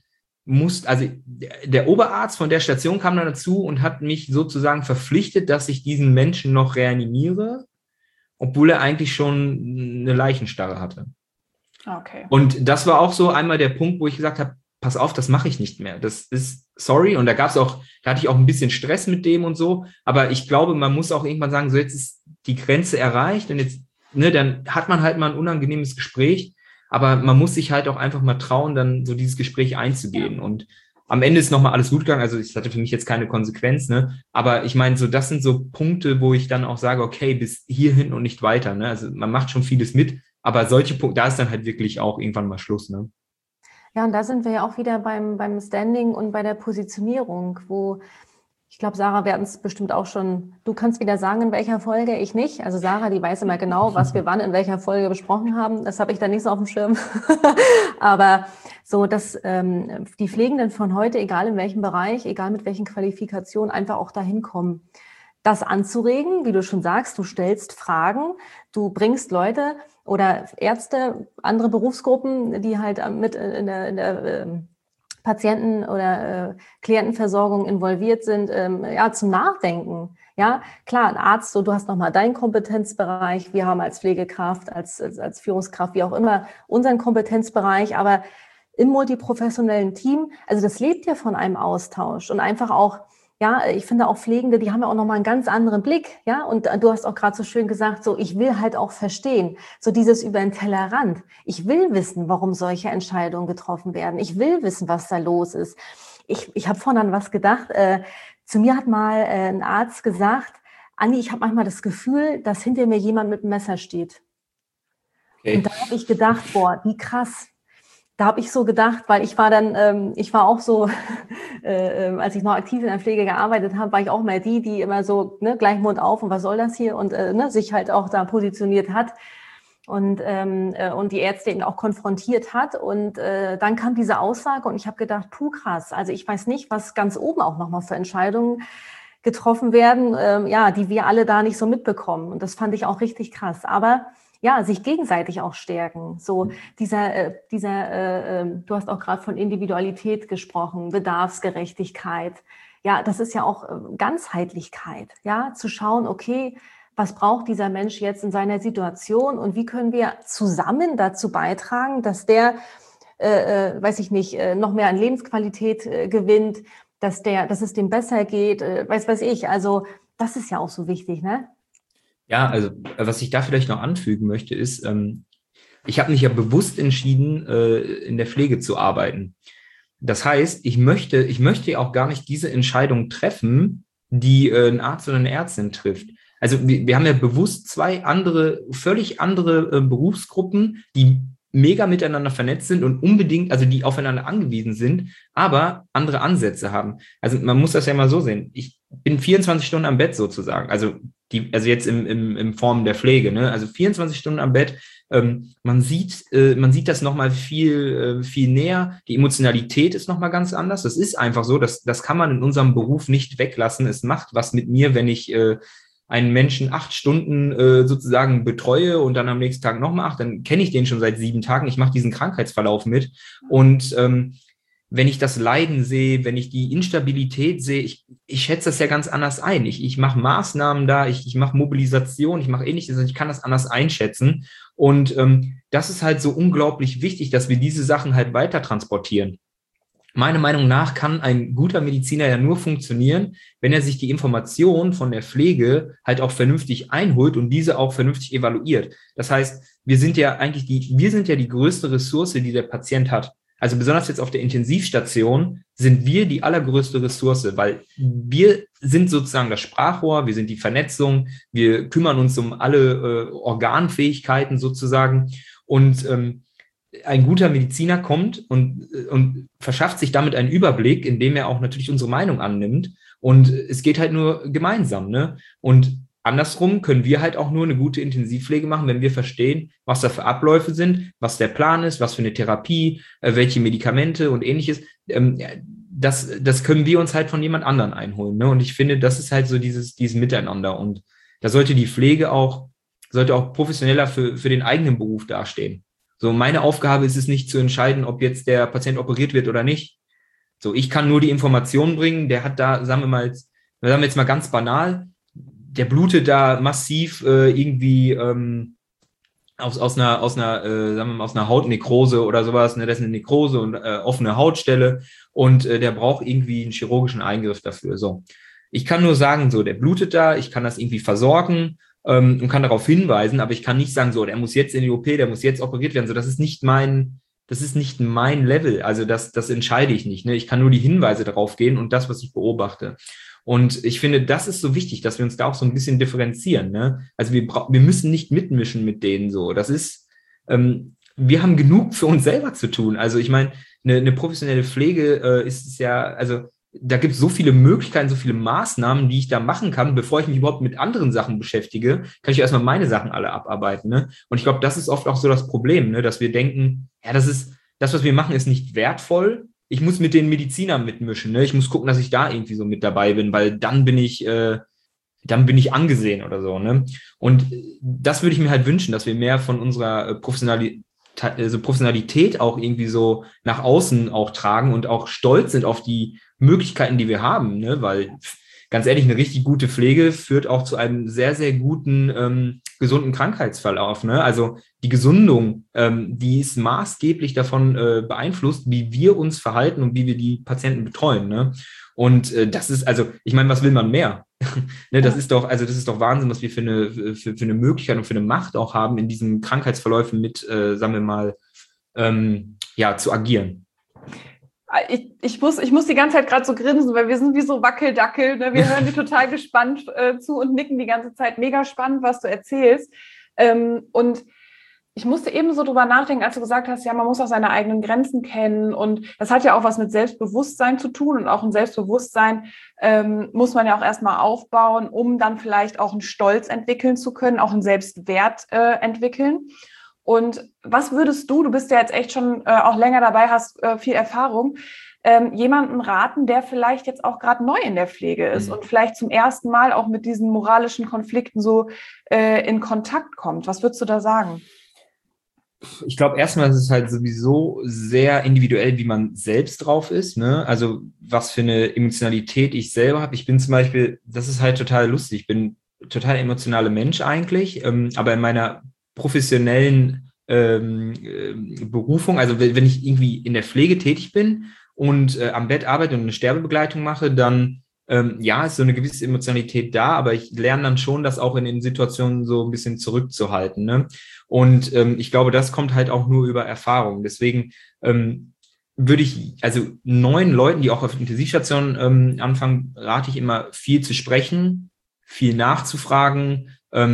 der Oberarzt von der Station kam dann dazu und hat mich sozusagen verpflichtet, dass ich diesen Menschen noch reanimiere, obwohl er eigentlich schon eine Leichenstarre hatte. Okay. Und das war auch so einmal der Punkt, wo ich gesagt habe, pass auf, das mache ich nicht mehr. Das ist sorry. Und da hatte ich auch ein bisschen Stress mit dem und so. Aber ich glaube, man muss auch irgendwann sagen, so jetzt ist die Grenze erreicht und jetzt, ne, dann hat man halt mal ein unangenehmes Gespräch. Aber man muss sich halt auch einfach mal trauen, dann so dieses Gespräch einzugehen. Ja. Und am Ende ist nochmal alles gut gegangen. Also es hatte für mich jetzt keine Konsequenz, ne? Aber ich meine, so das sind so Punkte, wo ich dann auch sage, okay, bis hierhin und nicht weiter. Ne? Also man macht schon vieles mit, aber solche Punkte, da ist dann halt wirklich auch irgendwann mal Schluss, ne? Ja, und da sind wir ja auch wieder beim Standing und bei der Positionierung, wo ich glaube, Sarah, wir hatten es bestimmt auch schon, du kannst wieder sagen, in welcher Folge, ich nicht. Also Sarah, die weiß immer genau, was wir wann in welcher Folge besprochen haben. Das habe ich dann nicht so auf dem Schirm. Aber so, dass die Pflegenden von heute, egal in welchem Bereich, egal mit welchen Qualifikationen, einfach auch dahin kommen, das anzuregen, wie du schon sagst, du stellst Fragen, du bringst Leute oder Ärzte, andere Berufsgruppen, die halt mit in der Patienten- oder Klientenversorgung involviert sind, zum Nachdenken. Ja, klar, ein Arzt, so, du hast nochmal deinen Kompetenzbereich, wir haben als Pflegekraft, als Führungskraft, wie auch immer, unseren Kompetenzbereich, aber im multiprofessionellen Team, also das lebt ja von einem Austausch und einfach auch, ja, ich finde auch Pflegende, die haben ja auch nochmal einen ganz anderen Blick, ja, und du hast auch gerade so schön gesagt, so, ich will halt auch verstehen, so dieses über den Tellerrand. Ich will wissen, warum solche Entscheidungen getroffen werden. Ich will wissen, was da los ist. Ich habe vorhin an was gedacht. Zu mir hat mal ein Arzt gesagt, Anni, ich habe manchmal das Gefühl, dass hinter mir jemand mit einem Messer steht. Okay. Und da habe ich gedacht, boah, wie krass. Da habe ich so gedacht, weil ich war auch so, als ich noch aktiv in der Pflege gearbeitet habe, war ich auch mal die immer so, ne, gleich Mund auf und was soll das hier und sich halt auch da positioniert hat und die Ärzte eben auch konfrontiert hat und dann kam diese Aussage und ich habe gedacht, puh, krass, also ich weiß nicht, was ganz oben auch nochmal für Entscheidungen getroffen werden, die wir alle da nicht so mitbekommen und das fand ich auch richtig krass, aber ja, sich gegenseitig auch stärken. So du hast auch gerade von Individualität gesprochen, Bedarfsgerechtigkeit. Ja, das ist ja auch Ganzheitlichkeit. Ja, zu schauen, okay, was braucht dieser Mensch jetzt in seiner Situation und wie können wir zusammen dazu beitragen, dass der, noch mehr an Lebensqualität gewinnt, dass es dem besser geht, weiß ich. Also das ist ja auch so wichtig, ne? Ja, also was ich da vielleicht noch anfügen möchte, ist, ich habe mich ja bewusst entschieden, in der Pflege zu arbeiten. Das heißt, ich möchte ja auch gar nicht diese Entscheidung treffen, die ein Arzt oder eine Ärztin trifft. Also wir haben ja bewusst völlig andere Berufsgruppen, die mega miteinander vernetzt sind und unbedingt, also die aufeinander angewiesen sind, aber andere Ansätze haben. Also man muss das ja mal so sehen. Ich bin 24 Stunden am Bett sozusagen, also jetzt in Form der Pflege, ne? Also 24 Stunden am Bett. Man sieht das nochmal viel näher. Die Emotionalität ist nochmal ganz anders. Das ist einfach so, das kann man in unserem Beruf nicht weglassen. Es macht was mit mir, wenn ich einen Menschen 8 Stunden sozusagen betreue und dann am nächsten Tag nochmal 8, dann kenne ich den schon seit 7 Tagen. Ich mache diesen Krankheitsverlauf mit. Und wenn ich das Leiden sehe, wenn ich die Instabilität sehe, ich schätze das ja ganz anders ein. Ich mache Maßnahmen da, ich mache Mobilisation, ich mache Ähnliches, ich kann das anders einschätzen. Und das ist halt so unglaublich wichtig, dass wir diese Sachen halt weiter transportieren. Meiner Meinung nach kann ein guter Mediziner ja nur funktionieren, wenn er sich die Informationen von der Pflege halt auch vernünftig einholt und diese auch vernünftig evaluiert. Das heißt, wir sind ja die größte Ressource, die der Patient hat. Also besonders jetzt auf der Intensivstation sind wir die allergrößte Ressource, weil wir sind sozusagen das Sprachrohr, wir sind die Vernetzung, wir kümmern uns um alle Organfähigkeiten sozusagen. Und ein guter Mediziner kommt und verschafft sich damit einen Überblick, indem er auch natürlich unsere Meinung annimmt. Und es geht halt nur gemeinsam, ne? Und andersrum können wir halt auch nur eine gute Intensivpflege machen, wenn wir verstehen, was da für Abläufe sind, was der Plan ist, was für eine Therapie, welche Medikamente und Ähnliches. Das können wir uns halt von jemand anderen einholen, ne? Und ich finde, das ist halt so dieses Miteinander. Und da sollte die Pflege auch professioneller für den eigenen Beruf dastehen. So, meine Aufgabe ist es nicht zu entscheiden, ob jetzt der Patient operiert wird oder nicht. So, ich kann nur die Informationen bringen. Der hat da, sagen wir jetzt mal ganz banal, der blutet da massiv irgendwie aus einer Hautnekrose oder sowas. Ne? Das ist eine Nekrose und offene Hautstelle und der braucht irgendwie einen chirurgischen Eingriff dafür. So, ich kann nur sagen, so, der blutet da, ich kann das irgendwie versorgen. Und kann darauf hinweisen, aber ich kann nicht sagen, so, der muss jetzt in die OP, der muss jetzt operiert werden. So, das ist nicht mein Level. Also das entscheide ich nicht. Ne? Ich kann nur die Hinweise darauf gehen und das, was ich beobachte. Und ich finde, das ist so wichtig, dass wir uns da auch so ein bisschen differenzieren. Ne? Also wir müssen nicht mitmischen mit denen so. Das ist, wir haben genug für uns selber zu tun. Also ich meine, eine professionelle Pflege ist es ja, also da gibt es so viele Möglichkeiten, so viele Maßnahmen, die ich da machen kann, bevor ich mich überhaupt mit anderen Sachen beschäftige, kann ich erstmal meine Sachen alle abarbeiten. Ne? Und ich glaube, das ist oft auch so das Problem, ne? Dass wir denken, ja, das, was wir machen, ist nicht wertvoll. Ich muss mit den Medizinern mitmischen. Ne? Ich muss gucken, dass ich da irgendwie so mit dabei bin, weil dann bin ich angesehen oder so. Ne? Und das würde ich mir halt wünschen, dass wir mehr von unserer Professionalität auch irgendwie so nach außen auch tragen und auch stolz sind auf die Möglichkeiten, die wir haben, ne? Weil ganz ehrlich, eine richtig gute Pflege führt auch zu einem sehr, sehr guten, gesunden Krankheitsverlauf, ne? Also die Gesundung, die ist maßgeblich davon beeinflusst, wie wir uns verhalten und wie wir die Patienten betreuen, ne? Und das ist, also, ich meine, was will man mehr? Ne, das ist doch Wahnsinn, was wir für eine Möglichkeit und für eine Macht auch haben, in diesen Krankheitsverläufen mit, sagen wir mal, zu agieren. Ich muss die ganze Zeit gerade so grinsen, weil wir sind wie so Wackeldackel. Ne? Wir hören dir total gespannt zu und nicken die ganze Zeit. Mega spannend, was du erzählst. Und ich musste eben so drüber nachdenken, als du gesagt hast, ja, man muss auch seine eigenen Grenzen kennen. Und das hat ja auch was mit Selbstbewusstsein zu tun. Und auch ein Selbstbewusstsein muss man ja auch erstmal aufbauen, um dann vielleicht auch einen Stolz entwickeln zu können, auch einen Selbstwert entwickeln. Und was würdest du bist ja jetzt echt schon auch länger dabei, hast viel Erfahrung, jemanden raten, der vielleicht jetzt auch gerade neu in der Pflege ist und vielleicht zum ersten Mal auch mit diesen moralischen Konflikten so in Kontakt kommt? Was würdest du da sagen? Ich glaube, erstmal ist es halt sowieso sehr individuell, wie man selbst drauf ist, ne? Also was für eine Emotionalität ich selber habe. Ich bin zum Beispiel, das ist halt total lustig, ich bin total emotionaler Mensch eigentlich, aber in meiner professionellen Berufung, also wenn ich irgendwie in der Pflege tätig bin und am Bett arbeite und eine Sterbebegleitung mache, dann ist so eine gewisse Emotionalität da, aber ich lerne dann schon, das auch in den Situationen so ein bisschen zurückzuhalten, ne? Und ich glaube, das kommt halt auch nur über Erfahrung. Deswegen würde ich, also neuen Leuten, die auch auf Intensivstationen anfangen, rate ich immer, viel zu sprechen, viel nachzufragen,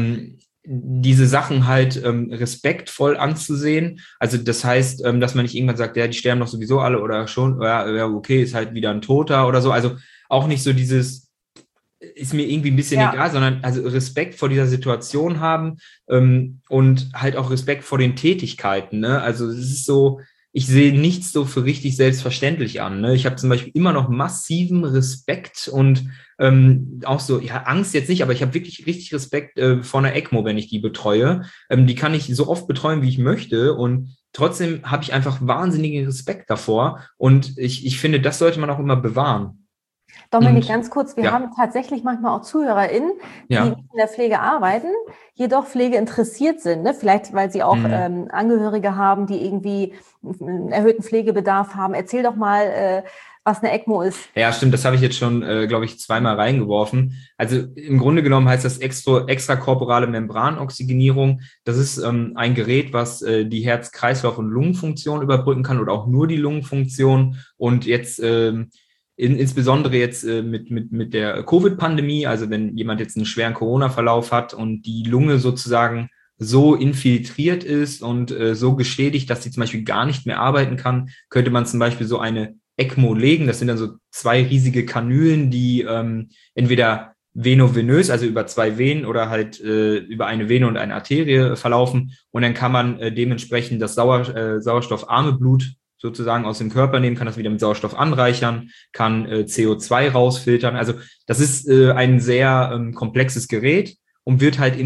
diese Sachen halt respektvoll anzusehen. Also das heißt, dass man nicht irgendwann sagt, ja, die sterben doch sowieso alle oder schon, ja, okay, ist halt wieder ein Toter oder so. Also auch nicht so dieses, ist mir irgendwie ein bisschen egal, sondern also Respekt vor dieser Situation haben und halt auch Respekt vor den Tätigkeiten. Ne? Also es ist so, ich sehe nichts so für richtig selbstverständlich an. Ne? Ich habe zum Beispiel immer noch massiven Respekt und auch so, ja, Angst jetzt nicht, aber ich habe wirklich richtig Respekt vor einer ECMO, wenn ich die betreue. Die kann ich so oft betreuen, wie ich möchte, und trotzdem habe ich einfach wahnsinnigen Respekt davor, und ich finde, das sollte man auch immer bewahren. Dominik, Und, ganz kurz, wir ja. haben tatsächlich manchmal auch ZuhörerInnen, die Ja. nicht in der Pflege arbeiten, jedoch Pflege interessiert sind. Ne? Vielleicht, weil sie auch Angehörige haben, die irgendwie einen erhöhten Pflegebedarf haben. Erzähl doch mal, was eine ECMO ist. Ja, stimmt, das habe ich jetzt schon, glaube ich, zweimal reingeworfen. Also im Grunde genommen heißt das extrakorporale Membranoxygenierung. Das ist ein Gerät, was die Herz-Kreislauf- und Lungenfunktion überbrücken kann oder auch nur die Lungenfunktion. Und jetzt insbesondere jetzt mit der Covid-Pandemie, also wenn jemand jetzt einen schweren Corona-Verlauf hat und die Lunge sozusagen so infiltriert ist und so geschädigt, dass sie zum Beispiel gar nicht mehr arbeiten kann, könnte man zum Beispiel so eine ECMO legen. Das sind dann so 2 riesige Kanülen, die entweder venovenös, also über 2 Venen, oder halt über eine Vene und eine Arterie verlaufen. Und dann kann man dementsprechend das sauerstoffarme Blut sozusagen aus dem Körper nehmen, kann das wieder mit Sauerstoff anreichern, kann CO2 rausfiltern. Also das ist ein sehr komplexes Gerät und wird halt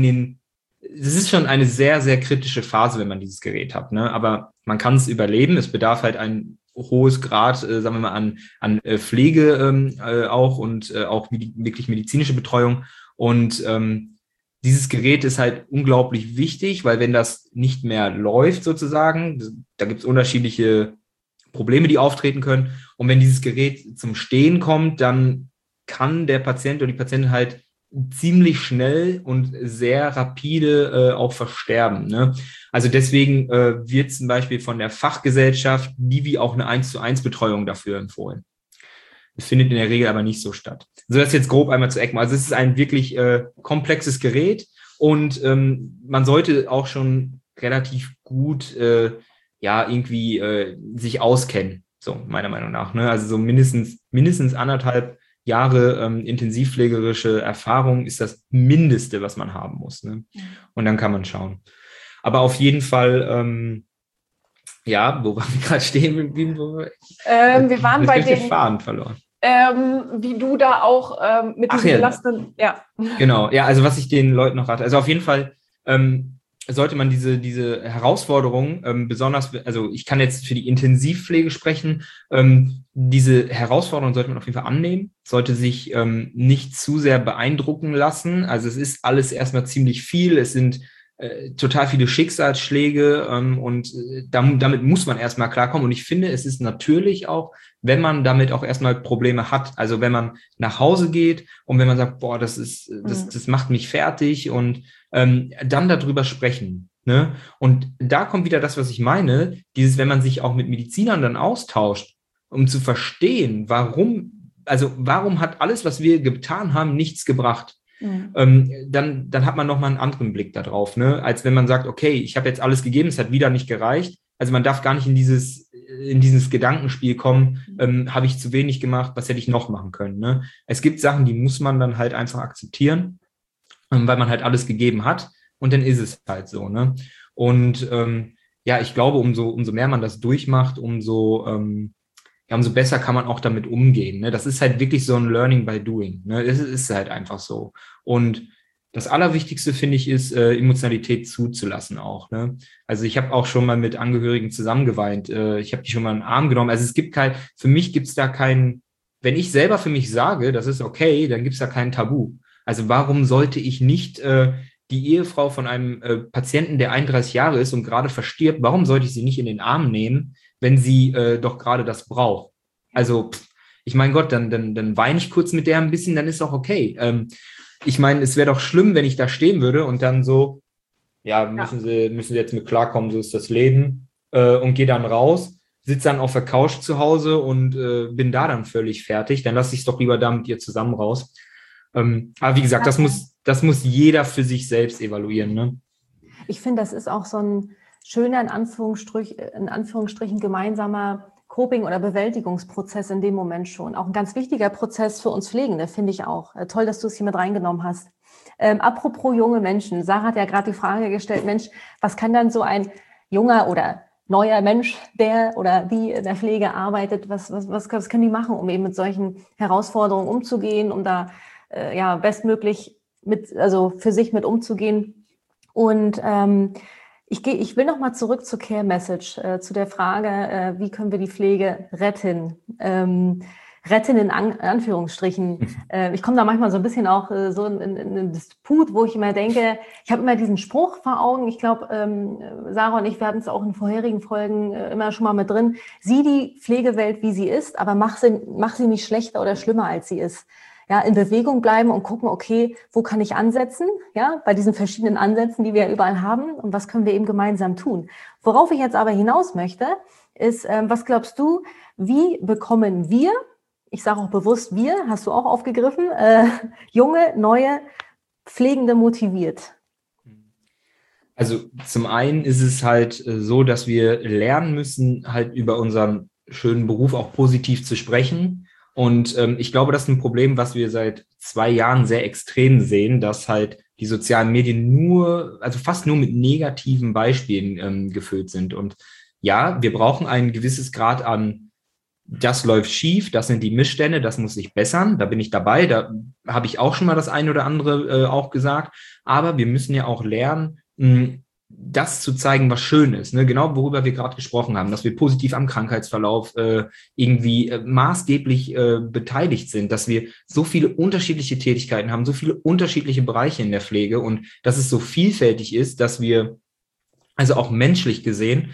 es ist schon eine sehr, sehr kritische Phase, wenn man dieses Gerät hat, ne? Aber man kann es überleben. Es bedarf halt ein hohes Grad, sagen wir mal, an Pflege auch und auch wirklich medizinische Betreuung. Und dieses Gerät ist halt unglaublich wichtig, weil wenn das nicht mehr läuft sozusagen, da gibt es unterschiedliche Probleme, die auftreten können. Und wenn dieses Gerät zum Stehen kommt, dann kann der Patient oder die Patientin halt ziemlich schnell und sehr rapide auch versterben. Ne? Also deswegen wird zum Beispiel von der Fachgesellschaft nie wie auch eine 1:1 Betreuung dafür empfohlen. Das findet in der Regel aber nicht so statt. So, das jetzt grob einmal zu ECMO. Also es ist ein wirklich komplexes Gerät, und man sollte auch schon relativ gut irgendwie sich auskennen, so meiner Meinung nach. Ne? Also so mindestens 1,5 Jahre intensivpflegerische Erfahrung ist das Mindeste, was man haben muss. Ne? Und dann kann man schauen. Aber auf jeden Fall, wo waren wir gerade stehen geblieben? Wir waren bei den Faden verloren. Wie du da auch mit diesen belastenden... Ja. Genau, ja, also was ich den Leuten noch rate. Also auf jeden Fall sollte man diese Herausforderungen besonders, also ich kann jetzt für die Intensivpflege sprechen, diese Herausforderungen sollte man auf jeden Fall annehmen, sollte sich nicht zu sehr beeindrucken lassen. Also es ist alles erstmal ziemlich viel, es sind total viele Schicksalsschläge und damit muss man erstmal klarkommen. Und ich finde, es ist natürlich auch, wenn man damit auch erstmal Probleme hat, also wenn man nach Hause geht und wenn man sagt, boah, das macht mich fertig, und dann darüber sprechen. Ne? Und da kommt wieder das, was ich meine, wenn man sich auch mit Medizinern dann austauscht, um zu verstehen, warum hat alles, was wir getan haben, nichts gebracht. Dann hat man nochmal einen anderen Blick darauf, ne? Als wenn man sagt, okay, ich habe jetzt alles gegeben, es hat wieder nicht gereicht. Also man darf gar nicht in dieses Gedankenspiel kommen, habe ich zu wenig gemacht, was hätte ich noch machen können. Ne? Es gibt Sachen, die muss man dann halt einfach akzeptieren, weil man halt alles gegeben hat, und dann ist es halt so. Ne? Und ich glaube, umso mehr man das durchmacht, umso besser kann man auch damit umgehen. Ne? Das ist halt wirklich so ein Learning by Doing. Ne? Es ist halt einfach so. Und das Allerwichtigste, finde ich, ist, Emotionalität zuzulassen auch. Ne? Also ich habe auch schon mal mit Angehörigen zusammengeweint. Ich habe die schon mal in den Arm genommen. Also für mich gibt es da keinen, wenn ich selber für mich sage, das ist okay, dann gibt es da kein Tabu. Also warum sollte ich nicht die Ehefrau von einem Patienten, der 31 Jahre ist und gerade verstirbt, warum sollte ich sie nicht in den Arm nehmen, wenn sie doch gerade das braucht? Also, ich meine Gott, dann weine ich kurz mit der ein bisschen, dann ist auch okay. Ich meine, es wäre doch schlimm, wenn ich da stehen würde und dann so, müssen sie jetzt mit klarkommen, so ist das Leben, und gehe dann raus, sitze dann auf der Couch zu Hause und bin da dann völlig fertig. Dann lasse ich es doch lieber da mit ihr zusammen raus. Aber wie gesagt, das muss jeder für sich selbst evaluieren. Ne? Ich finde, das ist auch so ein schöner, in Anführungsstrichen gemeinsamer Coping- oder Bewältigungsprozess in dem Moment schon. Auch ein ganz wichtiger Prozess für uns Pflegende, finde ich auch. Toll, dass du es hier mit reingenommen hast. Apropos junge Menschen. Sarah hat ja gerade die Frage gestellt, Mensch, was kann dann so ein junger oder neuer Mensch, der oder die in der Pflege arbeitet, was können die machen, um eben mit solchen Herausforderungen umzugehen, um da bestmöglich für sich mit umzugehen. Und ich will noch mal zurück zur Care Message, zu der Frage, wie können wir die Pflege retten? Retten in Anführungsstrichen. Ich komme da manchmal so ein bisschen auch so in einen Disput, wo ich immer denke, ich habe immer diesen Spruch vor Augen. Ich glaube, Sarah und ich, wir hatten es auch in vorherigen Folgen immer schon mal mit drin. Sieh die Pflegewelt, wie sie ist, aber mach sie nicht schlechter oder schlimmer, als sie ist. Ja, in Bewegung bleiben und gucken, okay, wo kann ich ansetzen? Ja, bei diesen verschiedenen Ansätzen, die wir ja überall haben, und was können wir eben gemeinsam tun? Worauf ich jetzt aber hinaus möchte, ist, was glaubst du, wie bekommen wir, ich sage auch bewusst wir, hast du auch aufgegriffen, junge, neue Pflegende motiviert? Also zum einen ist es halt so, dass wir lernen müssen, halt über unseren schönen Beruf auch positiv zu sprechen. Und ich glaube, das ist ein Problem, was wir seit 2 Jahren sehr extrem sehen, dass halt die sozialen Medien fast nur mit negativen Beispielen gefüllt sind. Und ja, wir brauchen ein gewisses Grad an, das läuft schief, das sind die Missstände, das muss sich bessern, da bin ich dabei, da habe ich auch schon mal das eine oder andere auch gesagt. Aber wir müssen ja auch lernen, das zu zeigen, was schön ist, ne? Genau, worüber wir gerade gesprochen haben, dass wir positiv am Krankheitsverlauf maßgeblich beteiligt sind, dass wir so viele unterschiedliche Tätigkeiten haben, so viele unterschiedliche Bereiche in der Pflege und dass es so vielfältig ist, dass wir, also auch menschlich gesehen,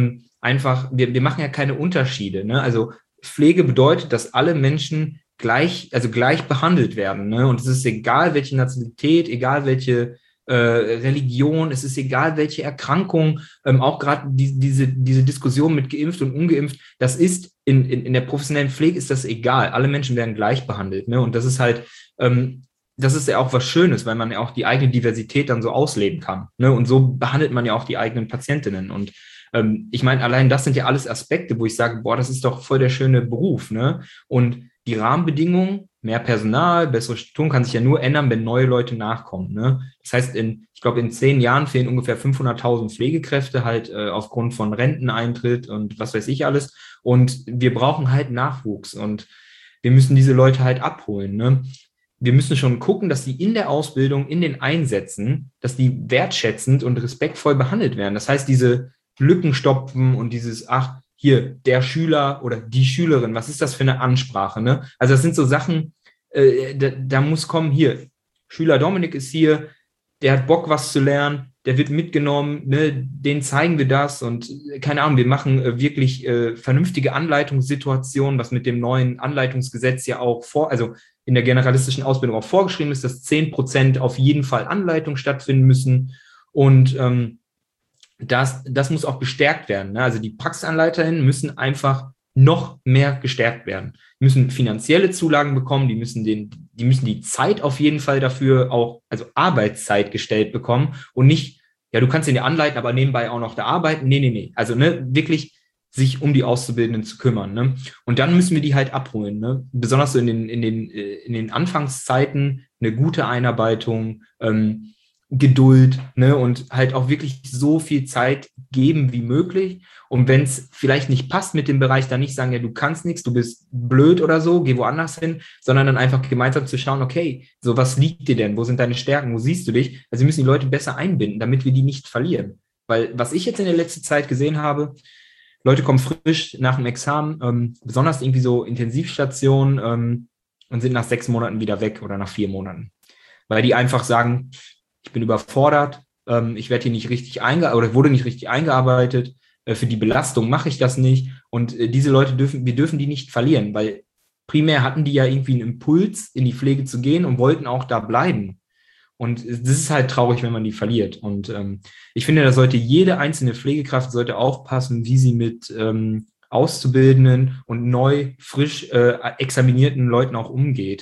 wir machen ja keine Unterschiede, ne? Also Pflege bedeutet, dass alle Menschen gleich behandelt werden, ne? Und es ist egal, welche Nationalität, egal welche Religion, es ist egal, welche Erkrankung, auch gerade diese Diskussion mit geimpft und ungeimpft, das ist in der professionellen Pflege ist das egal. Alle Menschen werden gleich behandelt, ne? Und das ist halt, das ist ja auch was Schönes, weil man ja auch die eigene Diversität dann so ausleben kann, ne? Und so behandelt man ja auch die eigenen Patientinnen. Und ich meine, allein das sind ja alles Aspekte, wo ich sage, boah, das ist doch voll der schöne Beruf, ne? Und die Rahmenbedingungen, mehr Personal, bessere Strukturen kann sich ja nur ändern, wenn neue Leute nachkommen, ne? Das heißt, ich glaube, in 10 Jahren fehlen ungefähr 500.000 Pflegekräfte halt aufgrund von Renteneintritt und was weiß ich alles. Und wir brauchen halt Nachwuchs und wir müssen diese Leute halt abholen, ne? Wir müssen schon gucken, dass die in der Ausbildung, in den Einsätzen, dass die wertschätzend und respektvoll behandelt werden. Das heißt, diese Lücken stopfen und dieses, hier, der Schüler oder die Schülerin, was ist das für eine Ansprache, ne? Also das sind so Sachen, da muss kommen, hier, Schüler Dominik ist hier, der hat Bock, was zu lernen, der wird mitgenommen, ne? Den zeigen wir das und keine Ahnung, wir machen wirklich vernünftige Anleitungssituationen, was mit dem neuen Anleitungsgesetz ja auch also in der generalistischen Ausbildung auch vorgeschrieben ist, dass 10% auf jeden Fall Anleitung stattfinden müssen und das muss auch gestärkt werden, ne? Also die Praxisanleiterinnen müssen einfach noch mehr gestärkt werden. Die müssen finanzielle Zulagen bekommen, die müssen die Zeit auf jeden Fall dafür auch, also Arbeitszeit gestellt bekommen und nicht, ja, du kannst den ja anleiten, aber nebenbei auch noch da arbeiten. Nee. Also, ne, wirklich sich um die Auszubildenden zu kümmern, ne? Und dann müssen wir die halt abholen, ne? Besonders so in den Anfangszeiten eine gute Einarbeitung, Geduld, ne, und halt auch wirklich so viel Zeit geben wie möglich. Und wenn es vielleicht nicht passt mit dem Bereich, dann nicht sagen, ja, du kannst nichts, du bist blöd oder so, geh woanders hin, sondern dann einfach gemeinsam zu schauen, okay, so was liegt dir denn? Wo sind deine Stärken? Wo siehst du dich? Also wir müssen die Leute besser einbinden, damit wir die nicht verlieren. Weil was ich jetzt in der letzten Zeit gesehen habe, Leute kommen frisch nach dem Examen, besonders irgendwie so Intensivstationen und sind nach 6 Monaten wieder weg oder nach 4 Monaten. Weil die einfach sagen, ich bin überfordert, ich werde hier nicht richtig wurde nicht richtig eingearbeitet, für die Belastung mache ich das nicht. Und diese Leute wir dürfen die nicht verlieren, weil primär hatten die ja irgendwie einen Impuls, in die Pflege zu gehen und wollten auch da bleiben. Und das ist halt traurig, wenn man die verliert. Und ich finde, da sollte jede einzelne Pflegekraft aufpassen, wie sie mit Auszubildenden und neu, frisch examinierten Leuten auch umgeht.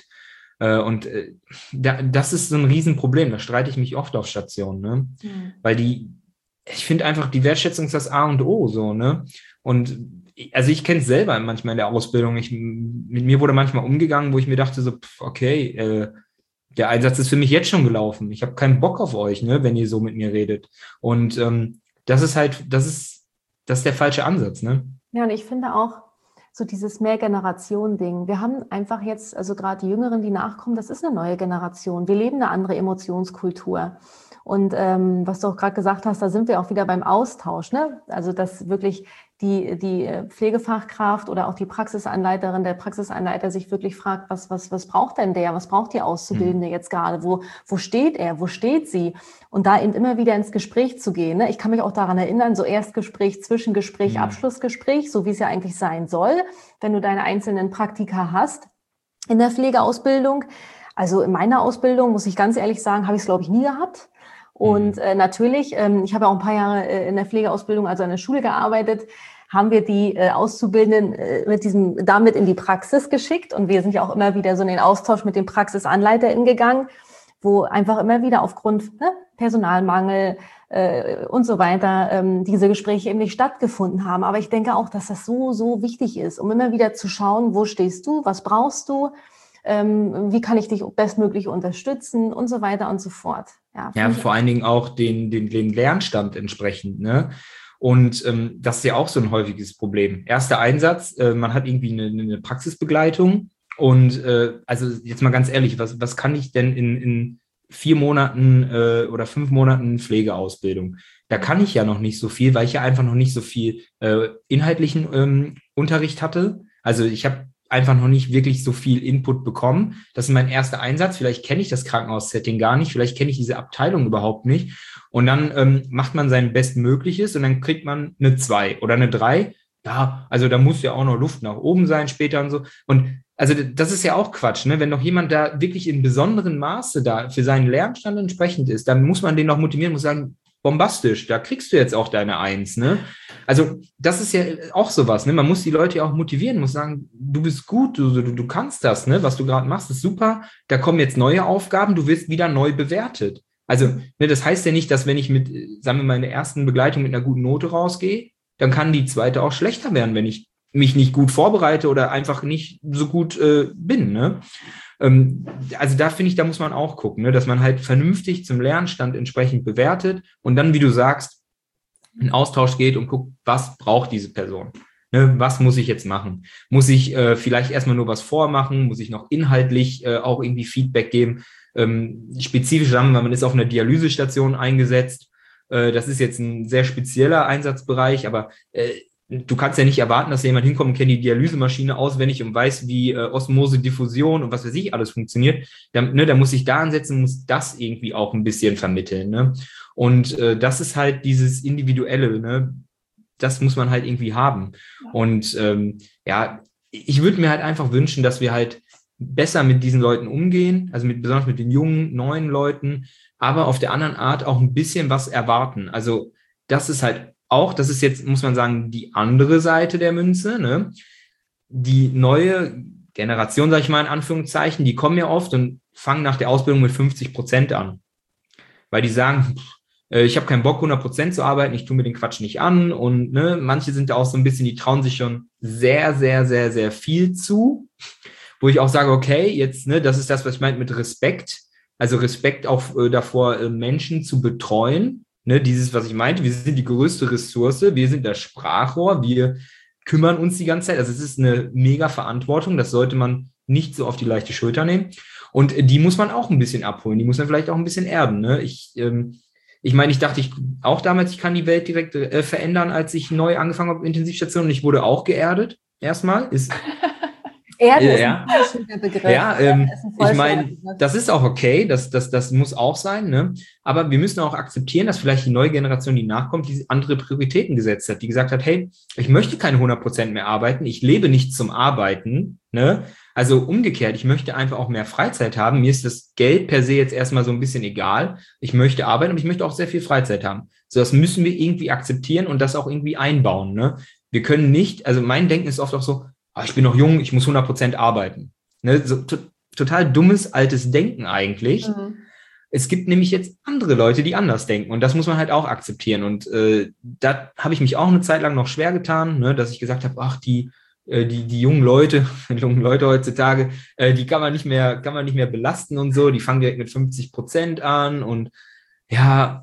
Das ist so ein Riesenproblem, da streite ich mich oft auf Stationen, ne? Mhm. Weil ich finde einfach, die Wertschätzung ist das A und O, so, ne? Und also ich kenne es selber manchmal in der Ausbildung, mit mir wurde manchmal umgegangen, wo ich mir dachte so, okay, der Einsatz ist für mich jetzt schon gelaufen, ich habe keinen Bock auf euch, ne, wenn ihr so mit mir redet. Und das ist das ist der falsche Ansatz, ne? Ja, und ich finde auch so dieses Mehrgeneration-Ding. Wir haben einfach jetzt, also gerade die Jüngeren, die nachkommen, das ist eine neue Generation. Wir leben eine andere Emotionskultur. Und was du auch gerade gesagt hast, da sind wir auch wieder beim Austausch, ne? Also dass wirklich die Pflegefachkraft oder auch die Praxisanleiterin, der Praxisanleiter sich wirklich fragt, was braucht denn der? Was braucht die Auszubildende jetzt gerade? Wo steht er? Wo steht sie? Und da eben immer wieder ins Gespräch zu gehen. Ne? Ich kann mich auch daran erinnern, so Erstgespräch, Zwischengespräch, Abschlussgespräch, so wie es ja eigentlich sein soll, wenn du deine einzelnen Praktika hast in der Pflegeausbildung. Also in meiner Ausbildung, muss ich ganz ehrlich sagen, habe ich es, glaube ich, nie gehabt. Und natürlich, ich habe ja auch ein paar Jahre in der Pflegeausbildung, also an der Schule gearbeitet, haben wir die Auszubildenden damit in die Praxis geschickt. Und wir sind ja auch immer wieder so in den Austausch mit den PraxisanleiterInnen gegangen, wo einfach immer wieder aufgrund Personalmangel und so weiter diese Gespräche eben nicht stattgefunden haben. Aber ich denke auch, dass das so, so wichtig ist, um immer wieder zu schauen, wo stehst du, was brauchst du, wie kann ich dich bestmöglich unterstützen und so weiter und so fort. Ja, vor allen Dingen auch den Lernstand entsprechend, ne? Und das ist ja auch so ein häufiges Problem. Erster Einsatz, man hat irgendwie eine Praxisbegleitung und also jetzt mal ganz ehrlich, was kann ich denn in 4 Monaten oder 5 Monaten Pflegeausbildung? Da kann ich ja noch nicht so viel, weil ich ja einfach noch nicht so viel inhaltlichen Unterricht hatte. Also ich habe einfach noch nicht wirklich so viel Input bekommen. Das ist mein erster Einsatz. Vielleicht kenne ich das Krankenhaussetting gar nicht. Vielleicht kenne ich diese Abteilung überhaupt nicht. Und dann macht man sein Bestmögliches und dann kriegt man eine 2 oder eine 3. Ja, also da muss ja auch noch Luft nach oben sein später und so. Und also das ist ja auch Quatsch, ne? Wenn doch jemand da wirklich in besonderem Maße da für seinen Lernstand entsprechend ist, dann muss man den noch motivieren, muss sagen, bombastisch, da kriegst du jetzt auch deine 1, ne? Also das ist ja auch sowas, ne? Man muss die Leute ja auch motivieren, muss sagen, du bist gut, du kannst das, ne? Was du gerade machst, ist super, da kommen jetzt neue Aufgaben, du wirst wieder neu bewertet. Also ne, das heißt ja nicht, dass wenn ich mit, sagen wir mal, in der ersten Begleitung mit einer guten Note rausgehe, dann kann die zweite auch schlechter werden, wenn ich mich nicht gut vorbereite oder einfach nicht so gut bin, ne? Also da finde ich, da muss man auch gucken, ne, dass man halt vernünftig zum Lernstand entsprechend bewertet und dann, wie du sagst, in Austausch geht und guckt, was braucht diese Person? Ne, was muss ich jetzt machen? Muss ich vielleicht erstmal nur was vormachen? Muss ich noch inhaltlich auch irgendwie Feedback geben? Spezifisch sagen wir, man ist auf einer Dialysestation eingesetzt. Das ist jetzt ein sehr spezieller Einsatzbereich, aber du kannst ja nicht erwarten, dass jemand hinkommt und kennt die Dialysemaschine auswendig und weiß, wie Osmose, Diffusion und was weiß ich alles funktioniert. Da muss ich da ansetzen, muss das irgendwie auch ein bisschen vermitteln. Ne? Und das ist halt dieses Individuelle, ne? Das muss man halt irgendwie haben. Und ich würde mir halt einfach wünschen, dass wir halt besser mit diesen Leuten umgehen, also besonders mit den jungen, neuen Leuten, aber auf der anderen Art auch ein bisschen was erwarten. Also das ist halt auch, das ist jetzt, muss man sagen, die andere Seite der Münze, ne? Die neue Generation, sage ich mal in Anführungszeichen, die kommen ja oft und fangen nach der Ausbildung mit 50% an. Weil die sagen, ich habe keinen Bock, 100% zu arbeiten, ich tue mir den Quatsch nicht an. Und ne, manche sind da auch so ein bisschen, die trauen sich schon sehr, sehr, sehr, sehr viel zu. Wo ich auch sage, okay, jetzt, ne, das ist das, was ich meine mit Respekt. Also Respekt auch davor, Menschen zu betreuen. Ne, dieses, was ich meinte, wir sind die größte Ressource, wir sind das Sprachrohr, wir kümmern uns die ganze Zeit. Also es ist eine mega Verantwortung, das sollte man nicht so auf die leichte Schulter nehmen. Und die muss man auch ein bisschen abholen, die muss man vielleicht auch ein bisschen erden. Ne? Ich meine, ich dachte auch damals, ich kann die Welt direkt verändern, als ich neu angefangen habe auf Intensivstation und ich wurde auch geerdet, erstmal. Erden ist ein schöner Begriff. Ja, ich meine, das ist auch okay, das muss auch sein, ne? Aber wir müssen auch akzeptieren, dass vielleicht die neue Generation, die nachkommt, die andere Prioritäten gesetzt hat, die gesagt hat, hey, ich möchte keine 100% mehr arbeiten, ich lebe nicht zum Arbeiten, ne? Also umgekehrt, ich möchte einfach auch mehr Freizeit haben, mir ist das Geld per se jetzt erstmal so ein bisschen egal, ich möchte arbeiten, aber ich möchte auch sehr viel Freizeit haben. So, das müssen wir irgendwie akzeptieren und das auch irgendwie einbauen, ne? Wir können nicht, also mein Denken ist oft auch so, ich bin noch jung, ich muss 100% arbeiten. Ne? So total dummes, altes Denken eigentlich. Mhm. Es gibt nämlich jetzt andere Leute, die anders denken und das muss man halt auch akzeptieren. Und da habe ich mich auch eine Zeit lang noch schwer getan, ne? Dass ich gesagt habe, ach, die jungen Leute heutzutage, die kann man nicht mehr belasten und so, die fangen direkt mit 50% an und ja,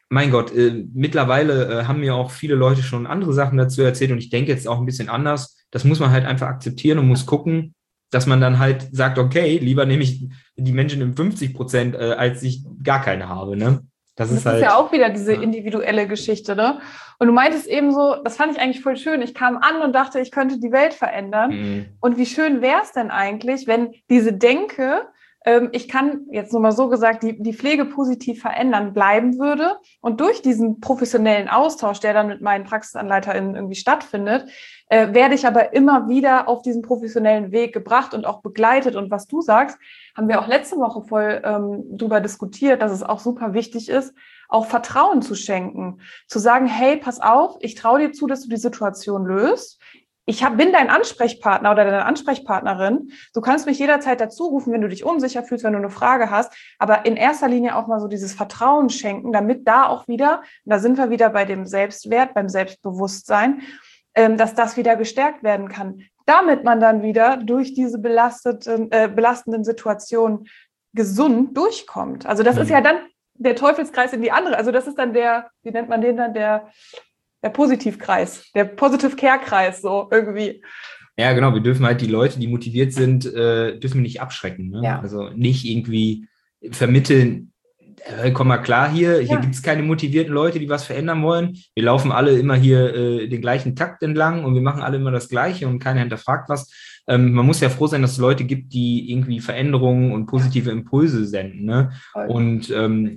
mein Gott, mittlerweile haben mir auch viele Leute schon andere Sachen dazu erzählt und ich denke jetzt auch ein bisschen anders. Das muss man halt einfach akzeptieren und muss gucken, dass man dann halt sagt, okay, lieber nehme ich die Menschen in 50%, als ich gar keine habe, ne? Das ist halt, ja auch wieder diese individuelle Geschichte, ne? Und du meintest eben so, das fand ich eigentlich voll schön. Ich kam an und dachte, ich könnte die Welt verändern. Mhm. Und wie schön wäre es denn eigentlich, wenn diese Denke, ich kann jetzt nur mal so gesagt, die Pflege positiv verändern, bleiben würde. Und durch diesen professionellen Austausch, der dann mit meinen PraxisanleiterInnen irgendwie stattfindet, werde ich aber immer wieder auf diesen professionellen Weg gebracht und auch begleitet. Und was du sagst, haben wir auch letzte Woche voll drüber diskutiert, dass es auch super wichtig ist, auch Vertrauen zu schenken. Zu sagen, hey, pass auf, ich traue dir zu, dass du die Situation löst. Bin dein Ansprechpartner oder deine Ansprechpartnerin. Du kannst mich jederzeit dazu rufen, wenn du dich unsicher fühlst, wenn du eine Frage hast. Aber in erster Linie auch mal so dieses Vertrauen schenken, damit da auch wieder, da sind wir wieder bei dem Selbstwert, beim Selbstbewusstsein, dass das wieder gestärkt werden kann. Damit man dann wieder durch diese belastenden Situationen gesund durchkommt. Also das ist ja dann der Teufelskreis in die andere. Also das ist dann wie nennt man den dann, der Positivkreis, der Positive Care-Kreis, so irgendwie. Ja, genau. Wir dürfen halt die Leute, die motiviert sind, dürfen wir nicht abschrecken. Ne? Ja. Also nicht irgendwie vermitteln, komm mal klar hier gibt es keine motivierten Leute, die was verändern wollen. Wir laufen alle immer hier den gleichen Takt entlang und wir machen alle immer das Gleiche und keiner hinterfragt was. Man muss ja froh sein, dass es Leute gibt, die irgendwie Veränderungen und positive Impulse senden. Ne? Und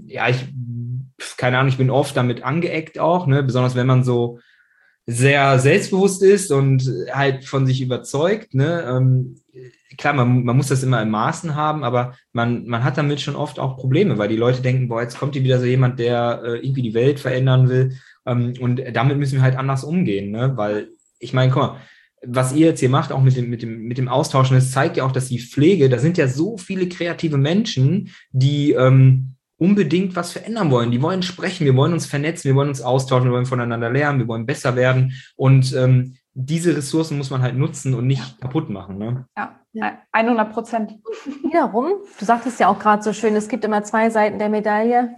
keine Ahnung, ich bin oft damit angeeckt auch, ne? Besonders wenn man so sehr selbstbewusst ist und halt von sich überzeugt. Ne? Klar, man muss das immer in Maßen haben, aber man hat damit schon oft auch Probleme, weil die Leute denken, boah, jetzt kommt hier wieder so jemand, der irgendwie die Welt verändern will. Und damit müssen wir halt anders umgehen, ne? Weil ich meine, guck mal, was ihr jetzt hier macht, auch mit dem Austauschen, das zeigt ja auch, dass die Pflege, da sind ja so viele kreative Menschen, die unbedingt was verändern wollen. Die wollen sprechen, wir wollen uns vernetzen, wir wollen uns austauschen, wir wollen voneinander lernen, wir wollen besser werden. Und diese Ressourcen muss man halt nutzen und nicht kaputt machen. Ne? Ja, 100%. Wiederum, du sagtest ja auch gerade so schön, es gibt immer zwei Seiten der Medaille.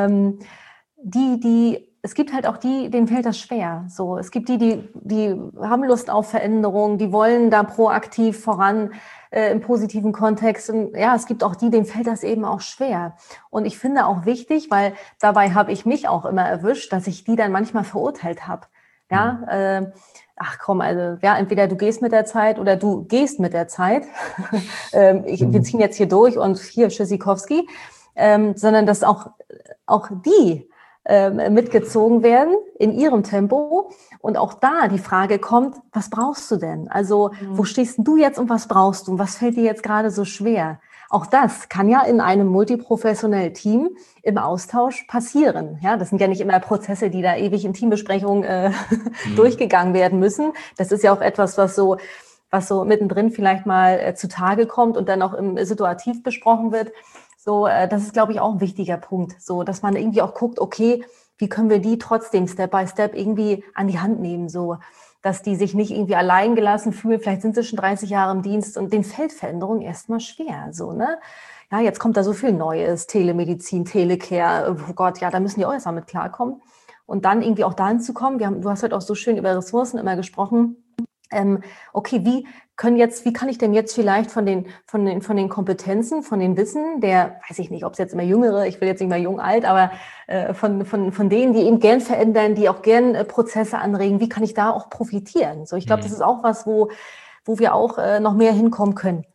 Es gibt halt auch denen fällt das schwer. So, es gibt die haben Lust auf Veränderung, die wollen da proaktiv voran im positiven Kontext. Und ja, es gibt auch denen fällt das eben auch schwer. Und ich finde auch wichtig, weil dabei habe ich mich auch immer erwischt, dass ich die dann manchmal verurteilt habe. Ja, ach komm, also ja, entweder du gehst mit der Zeit oder du gehst mit der Zeit. Wir ziehen jetzt hier durch und hier Tschüssikowski, sondern dass auch die mitgezogen werden in ihrem Tempo und auch da die Frage kommt, was brauchst du denn? Also wo stehst denn du jetzt und was brauchst du und was fällt dir jetzt gerade so schwer? Auch das kann ja in einem multiprofessionellen Team im Austausch passieren. Ja, das sind ja nicht immer Prozesse, die da ewig in Teambesprechungen durchgegangen werden müssen. Das ist ja auch etwas, was so mittendrin vielleicht mal zutage kommt und dann auch im Situativ besprochen wird. So, das ist, glaube ich, auch ein wichtiger Punkt. So, dass man irgendwie auch guckt, okay, wie können wir die trotzdem Step by Step irgendwie an die Hand nehmen, so, dass die sich nicht irgendwie allein gelassen fühlen. Vielleicht sind sie schon 30 Jahre im Dienst und denen fällt Veränderung erstmal schwer, so, ne? Ja, jetzt kommt da so viel Neues, Telemedizin, Telecare, oh Gott, ja, da müssen die auch erstmal mit klarkommen. Und dann irgendwie auch dahin zu kommen, du hast heute auch so schön über Ressourcen immer gesprochen. Okay, wie kann ich denn jetzt vielleicht von den Kompetenzen, von den Wissen, weiß ich nicht, ob es jetzt immer Jüngere, ich will jetzt nicht mal jung, alt, aber von denen, die eben gern verändern, die auch gern Prozesse anregen, wie kann ich da auch profitieren? So, ich glaube, das ist auch was, wo wir auch noch mehr hinkommen können.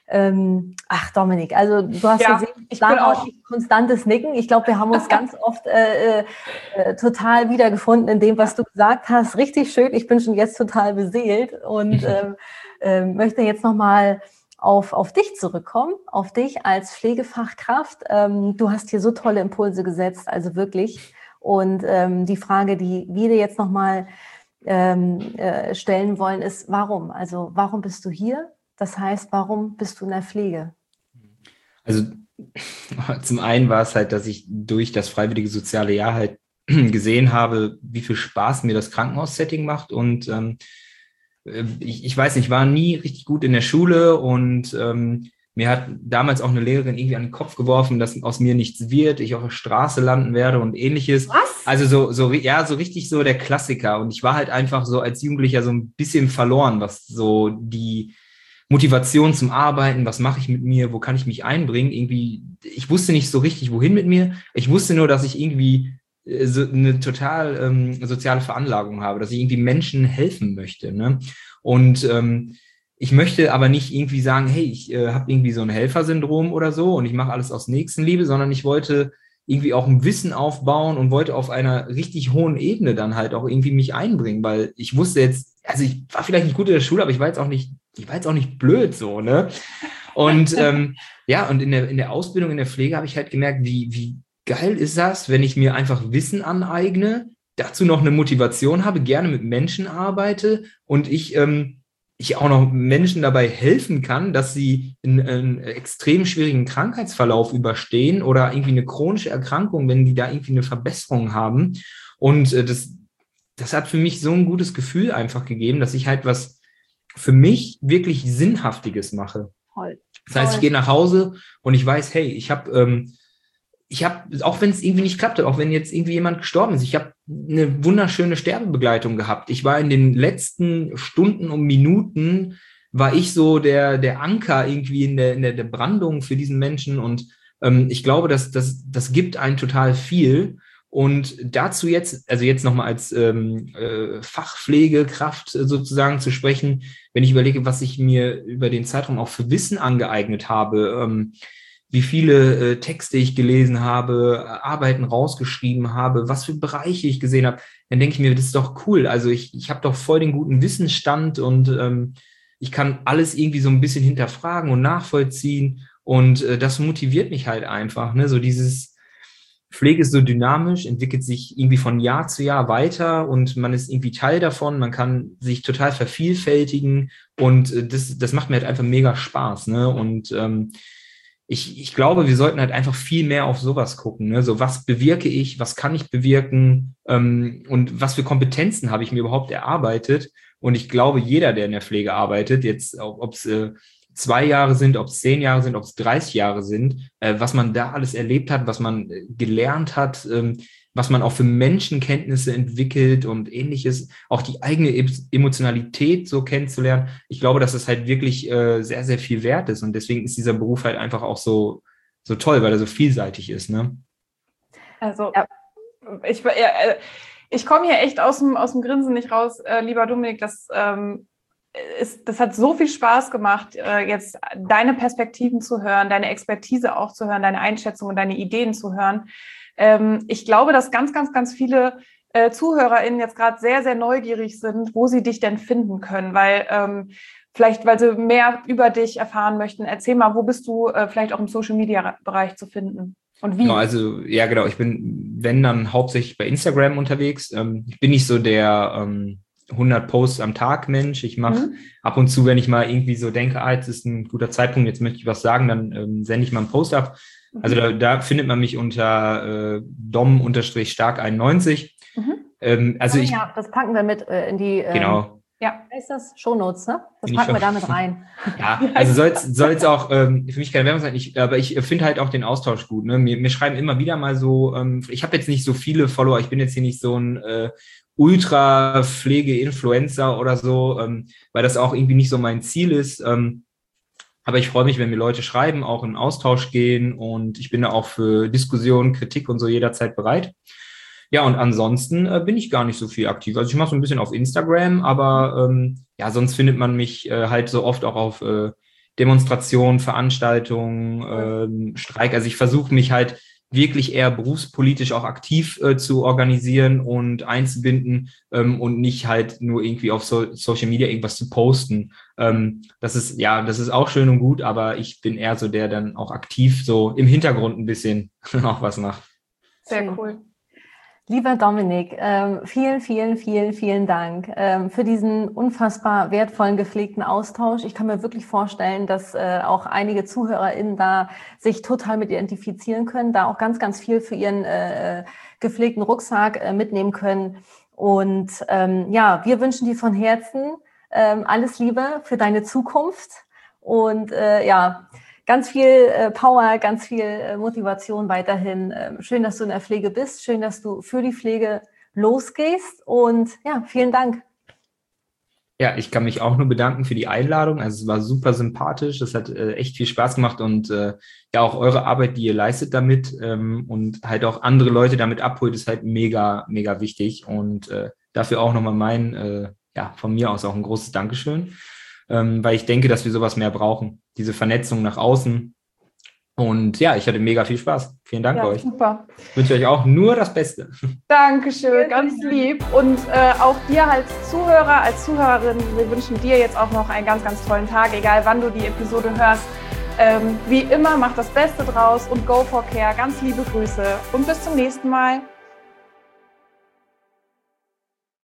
Dominik, also du hast gesehen, ich bin auch konstantes Nicken. Ich glaube, wir haben uns ganz oft total wiedergefunden in dem, was du gesagt hast. Richtig schön. Ich bin schon jetzt total beseelt und möchte jetzt nochmal auf dich zurückkommen, auf dich als Pflegefachkraft. Du hast hier so tolle Impulse gesetzt, also wirklich. Und die Frage, die wir dir jetzt nochmal stellen wollen, ist, warum? Also warum bist du hier? Das heißt, warum bist du in der Pflege? Also zum einen war es halt, dass ich durch das freiwillige soziale Jahr halt gesehen habe, wie viel Spaß mir das Krankenhaussetting macht. Und ich weiß nicht, ich war nie richtig gut in der Schule und Mir hat damals auch eine Lehrerin irgendwie an den Kopf geworfen, dass aus mir nichts wird, ich auf der Straße landen werde und ähnliches. Was? Also so richtig so der Klassiker. Und ich war halt einfach so als Jugendlicher so ein bisschen verloren, was so die Motivation zum Arbeiten, was mache ich mit mir, wo kann ich mich einbringen? Irgendwie, ich wusste nicht so richtig, wohin mit mir. Ich wusste nur, dass ich irgendwie so eine total soziale Veranlagung habe, dass ich irgendwie Menschen helfen möchte. Ne? Und ich möchte aber nicht irgendwie sagen, hey, ich habe irgendwie so ein Helfersyndrom oder so und ich mache alles aus Nächstenliebe, sondern ich wollte irgendwie auch ein Wissen aufbauen und wollte auf einer richtig hohen Ebene dann halt auch irgendwie mich einbringen, weil ich wusste jetzt, also ich war vielleicht nicht gut in der Schule, aber ich war jetzt auch nicht blöd so, ne? Und ja, und in der Ausbildung, in der Pflege habe ich halt gemerkt, wie geil ist das, wenn ich mir einfach Wissen aneigne, dazu noch eine Motivation habe, gerne mit Menschen arbeite und ich auch noch Menschen dabei helfen kann, dass sie einen extrem schwierigen Krankheitsverlauf überstehen oder irgendwie eine chronische Erkrankung, wenn die da irgendwie eine Verbesserung haben. Und das hat für mich so ein gutes Gefühl einfach gegeben, dass ich halt was für mich wirklich Sinnhaftiges mache. Toll. Das heißt, ich gehe nach Hause und ich weiß, hey, ich habe, auch wenn es irgendwie nicht klappte, auch wenn jetzt irgendwie jemand gestorben ist, ich habe eine wunderschöne Sterbebegleitung gehabt. Ich war in den letzten Stunden und Minuten, war ich so der Anker irgendwie in der Brandung für diesen Menschen. Und ich glaube, das gibt einen total viel. Und dazu jetzt, also jetzt nochmal als Fachpflegekraft sozusagen zu sprechen, wenn ich überlege, was ich mir über den Zeitraum auch für Wissen angeeignet habe, wie viele Texte ich gelesen habe, Arbeiten rausgeschrieben habe, was für Bereiche ich gesehen habe, dann denke ich mir, das ist doch cool. Also ich habe doch voll den guten Wissensstand und ich kann alles irgendwie so ein bisschen hinterfragen und nachvollziehen und das motiviert mich halt einfach, ne? So dieses Pflege ist so dynamisch, entwickelt sich irgendwie von Jahr zu Jahr weiter und man ist irgendwie Teil davon, man kann sich total vervielfältigen und das macht mir halt einfach mega Spaß, ne? Und ich glaube, wir sollten halt einfach viel mehr auf sowas gucken. Ne? So, was bewirke ich, was kann ich bewirken und was für Kompetenzen habe ich mir überhaupt erarbeitet? Und ich glaube, jeder, der in der Pflege arbeitet, jetzt ob es 2 Jahre sind, ob es 10 Jahre sind, ob es 30 Jahre sind, was man da alles erlebt hat, was man gelernt hat, was man auch für Menschenkenntnisse entwickelt und ähnliches, auch die eigene Emotionalität so kennenzulernen. Ich glaube, dass es halt wirklich sehr, sehr viel wert ist und deswegen ist dieser Beruf halt einfach auch so toll, weil er so vielseitig ist, ne? Also, ja. Ich komme hier echt aus dem Grinsen nicht raus, lieber Dominik, das hat so viel Spaß gemacht, jetzt deine Perspektiven zu hören, deine Expertise auch zu hören, deine Einschätzungen, deine Ideen zu hören. Ich glaube, dass ganz, ganz, ganz viele ZuhörerInnen jetzt gerade sehr, sehr neugierig sind, wo sie dich denn finden können, weil vielleicht, weil sie mehr über dich erfahren möchten. Erzähl mal, wo bist du vielleicht auch im Social-Media-Bereich zu finden und wie? Genau, also ja genau, ich bin, wenn dann hauptsächlich bei Instagram unterwegs. Ich bin nicht so der 100 Posts am Tag Mensch. Ich mache ab und zu, wenn ich mal irgendwie so denke, jetzt ist ein guter Zeitpunkt, jetzt möchte ich was sagen, dann sende ich mal einen Post ab. Also da findet man mich unter dom_stark91. Also ja, das packen wir mit in die genau. Ja, ist das Shownotes, ne? Das packen wir damit rein. Ja, also soll jetzt auch für mich keine Werbung sein, aber ich finde halt auch den Austausch gut. Ne? Mir schreiben immer wieder mal so, ich habe jetzt nicht so viele Follower, ich bin jetzt hier nicht so ein Ultra-Pflege-Influencer oder so, weil das auch irgendwie nicht so mein Ziel ist. Aber ich freue mich, wenn mir Leute schreiben, auch in Austausch gehen und ich bin da auch für Diskussionen, Kritik und so jederzeit bereit. Ja, und ansonsten bin ich gar nicht so viel aktiv. Also ich mache so ein bisschen auf Instagram, aber ja, sonst findet man mich halt so oft auch auf Demonstrationen, Veranstaltungen, Streik. Also ich versuche mich halt wirklich eher berufspolitisch auch aktiv zu organisieren und einzubinden und nicht halt nur irgendwie auf Social Media irgendwas zu posten. Das ist auch schön und gut, aber ich bin eher so der dann auch aktiv so im Hintergrund ein bisschen auch was macht. Sehr cool. Lieber Dominik, vielen, vielen, vielen, vielen Dank für diesen unfassbar wertvollen, gepflegten Austausch. Ich kann mir wirklich vorstellen, dass auch einige ZuhörerInnen da sich total mit identifizieren können, da auch ganz, ganz viel für ihren gepflegten Rucksack mitnehmen können. Und ja, wir wünschen dir von Herzen alles Liebe für deine Zukunft und ja, ganz viel Power, ganz viel Motivation weiterhin. Schön, dass du in der Pflege bist. Schön, dass du für die Pflege losgehst. Und ja, vielen Dank. Ja, ich kann mich auch nur bedanken für die Einladung. Also es war super sympathisch. Es hat echt viel Spaß gemacht und ja, auch eure Arbeit, die ihr leistet damit und halt auch andere Leute damit abholt, ist halt mega, mega wichtig. Und dafür auch nochmal von mir aus auch ein großes Dankeschön, weil ich denke, dass wir sowas mehr brauchen. Diese Vernetzung nach außen. Und ja, ich hatte mega viel Spaß. Vielen Dank euch. Super. Ich wünsche euch auch nur das Beste. Dankeschön, ganz lieb. Und auch dir als Zuhörer, als Zuhörerin, wir wünschen dir jetzt auch noch einen ganz, ganz tollen Tag, egal wann du die Episode hörst. Wie immer, mach das Beste draus und go for care. Ganz liebe Grüße und bis zum nächsten Mal.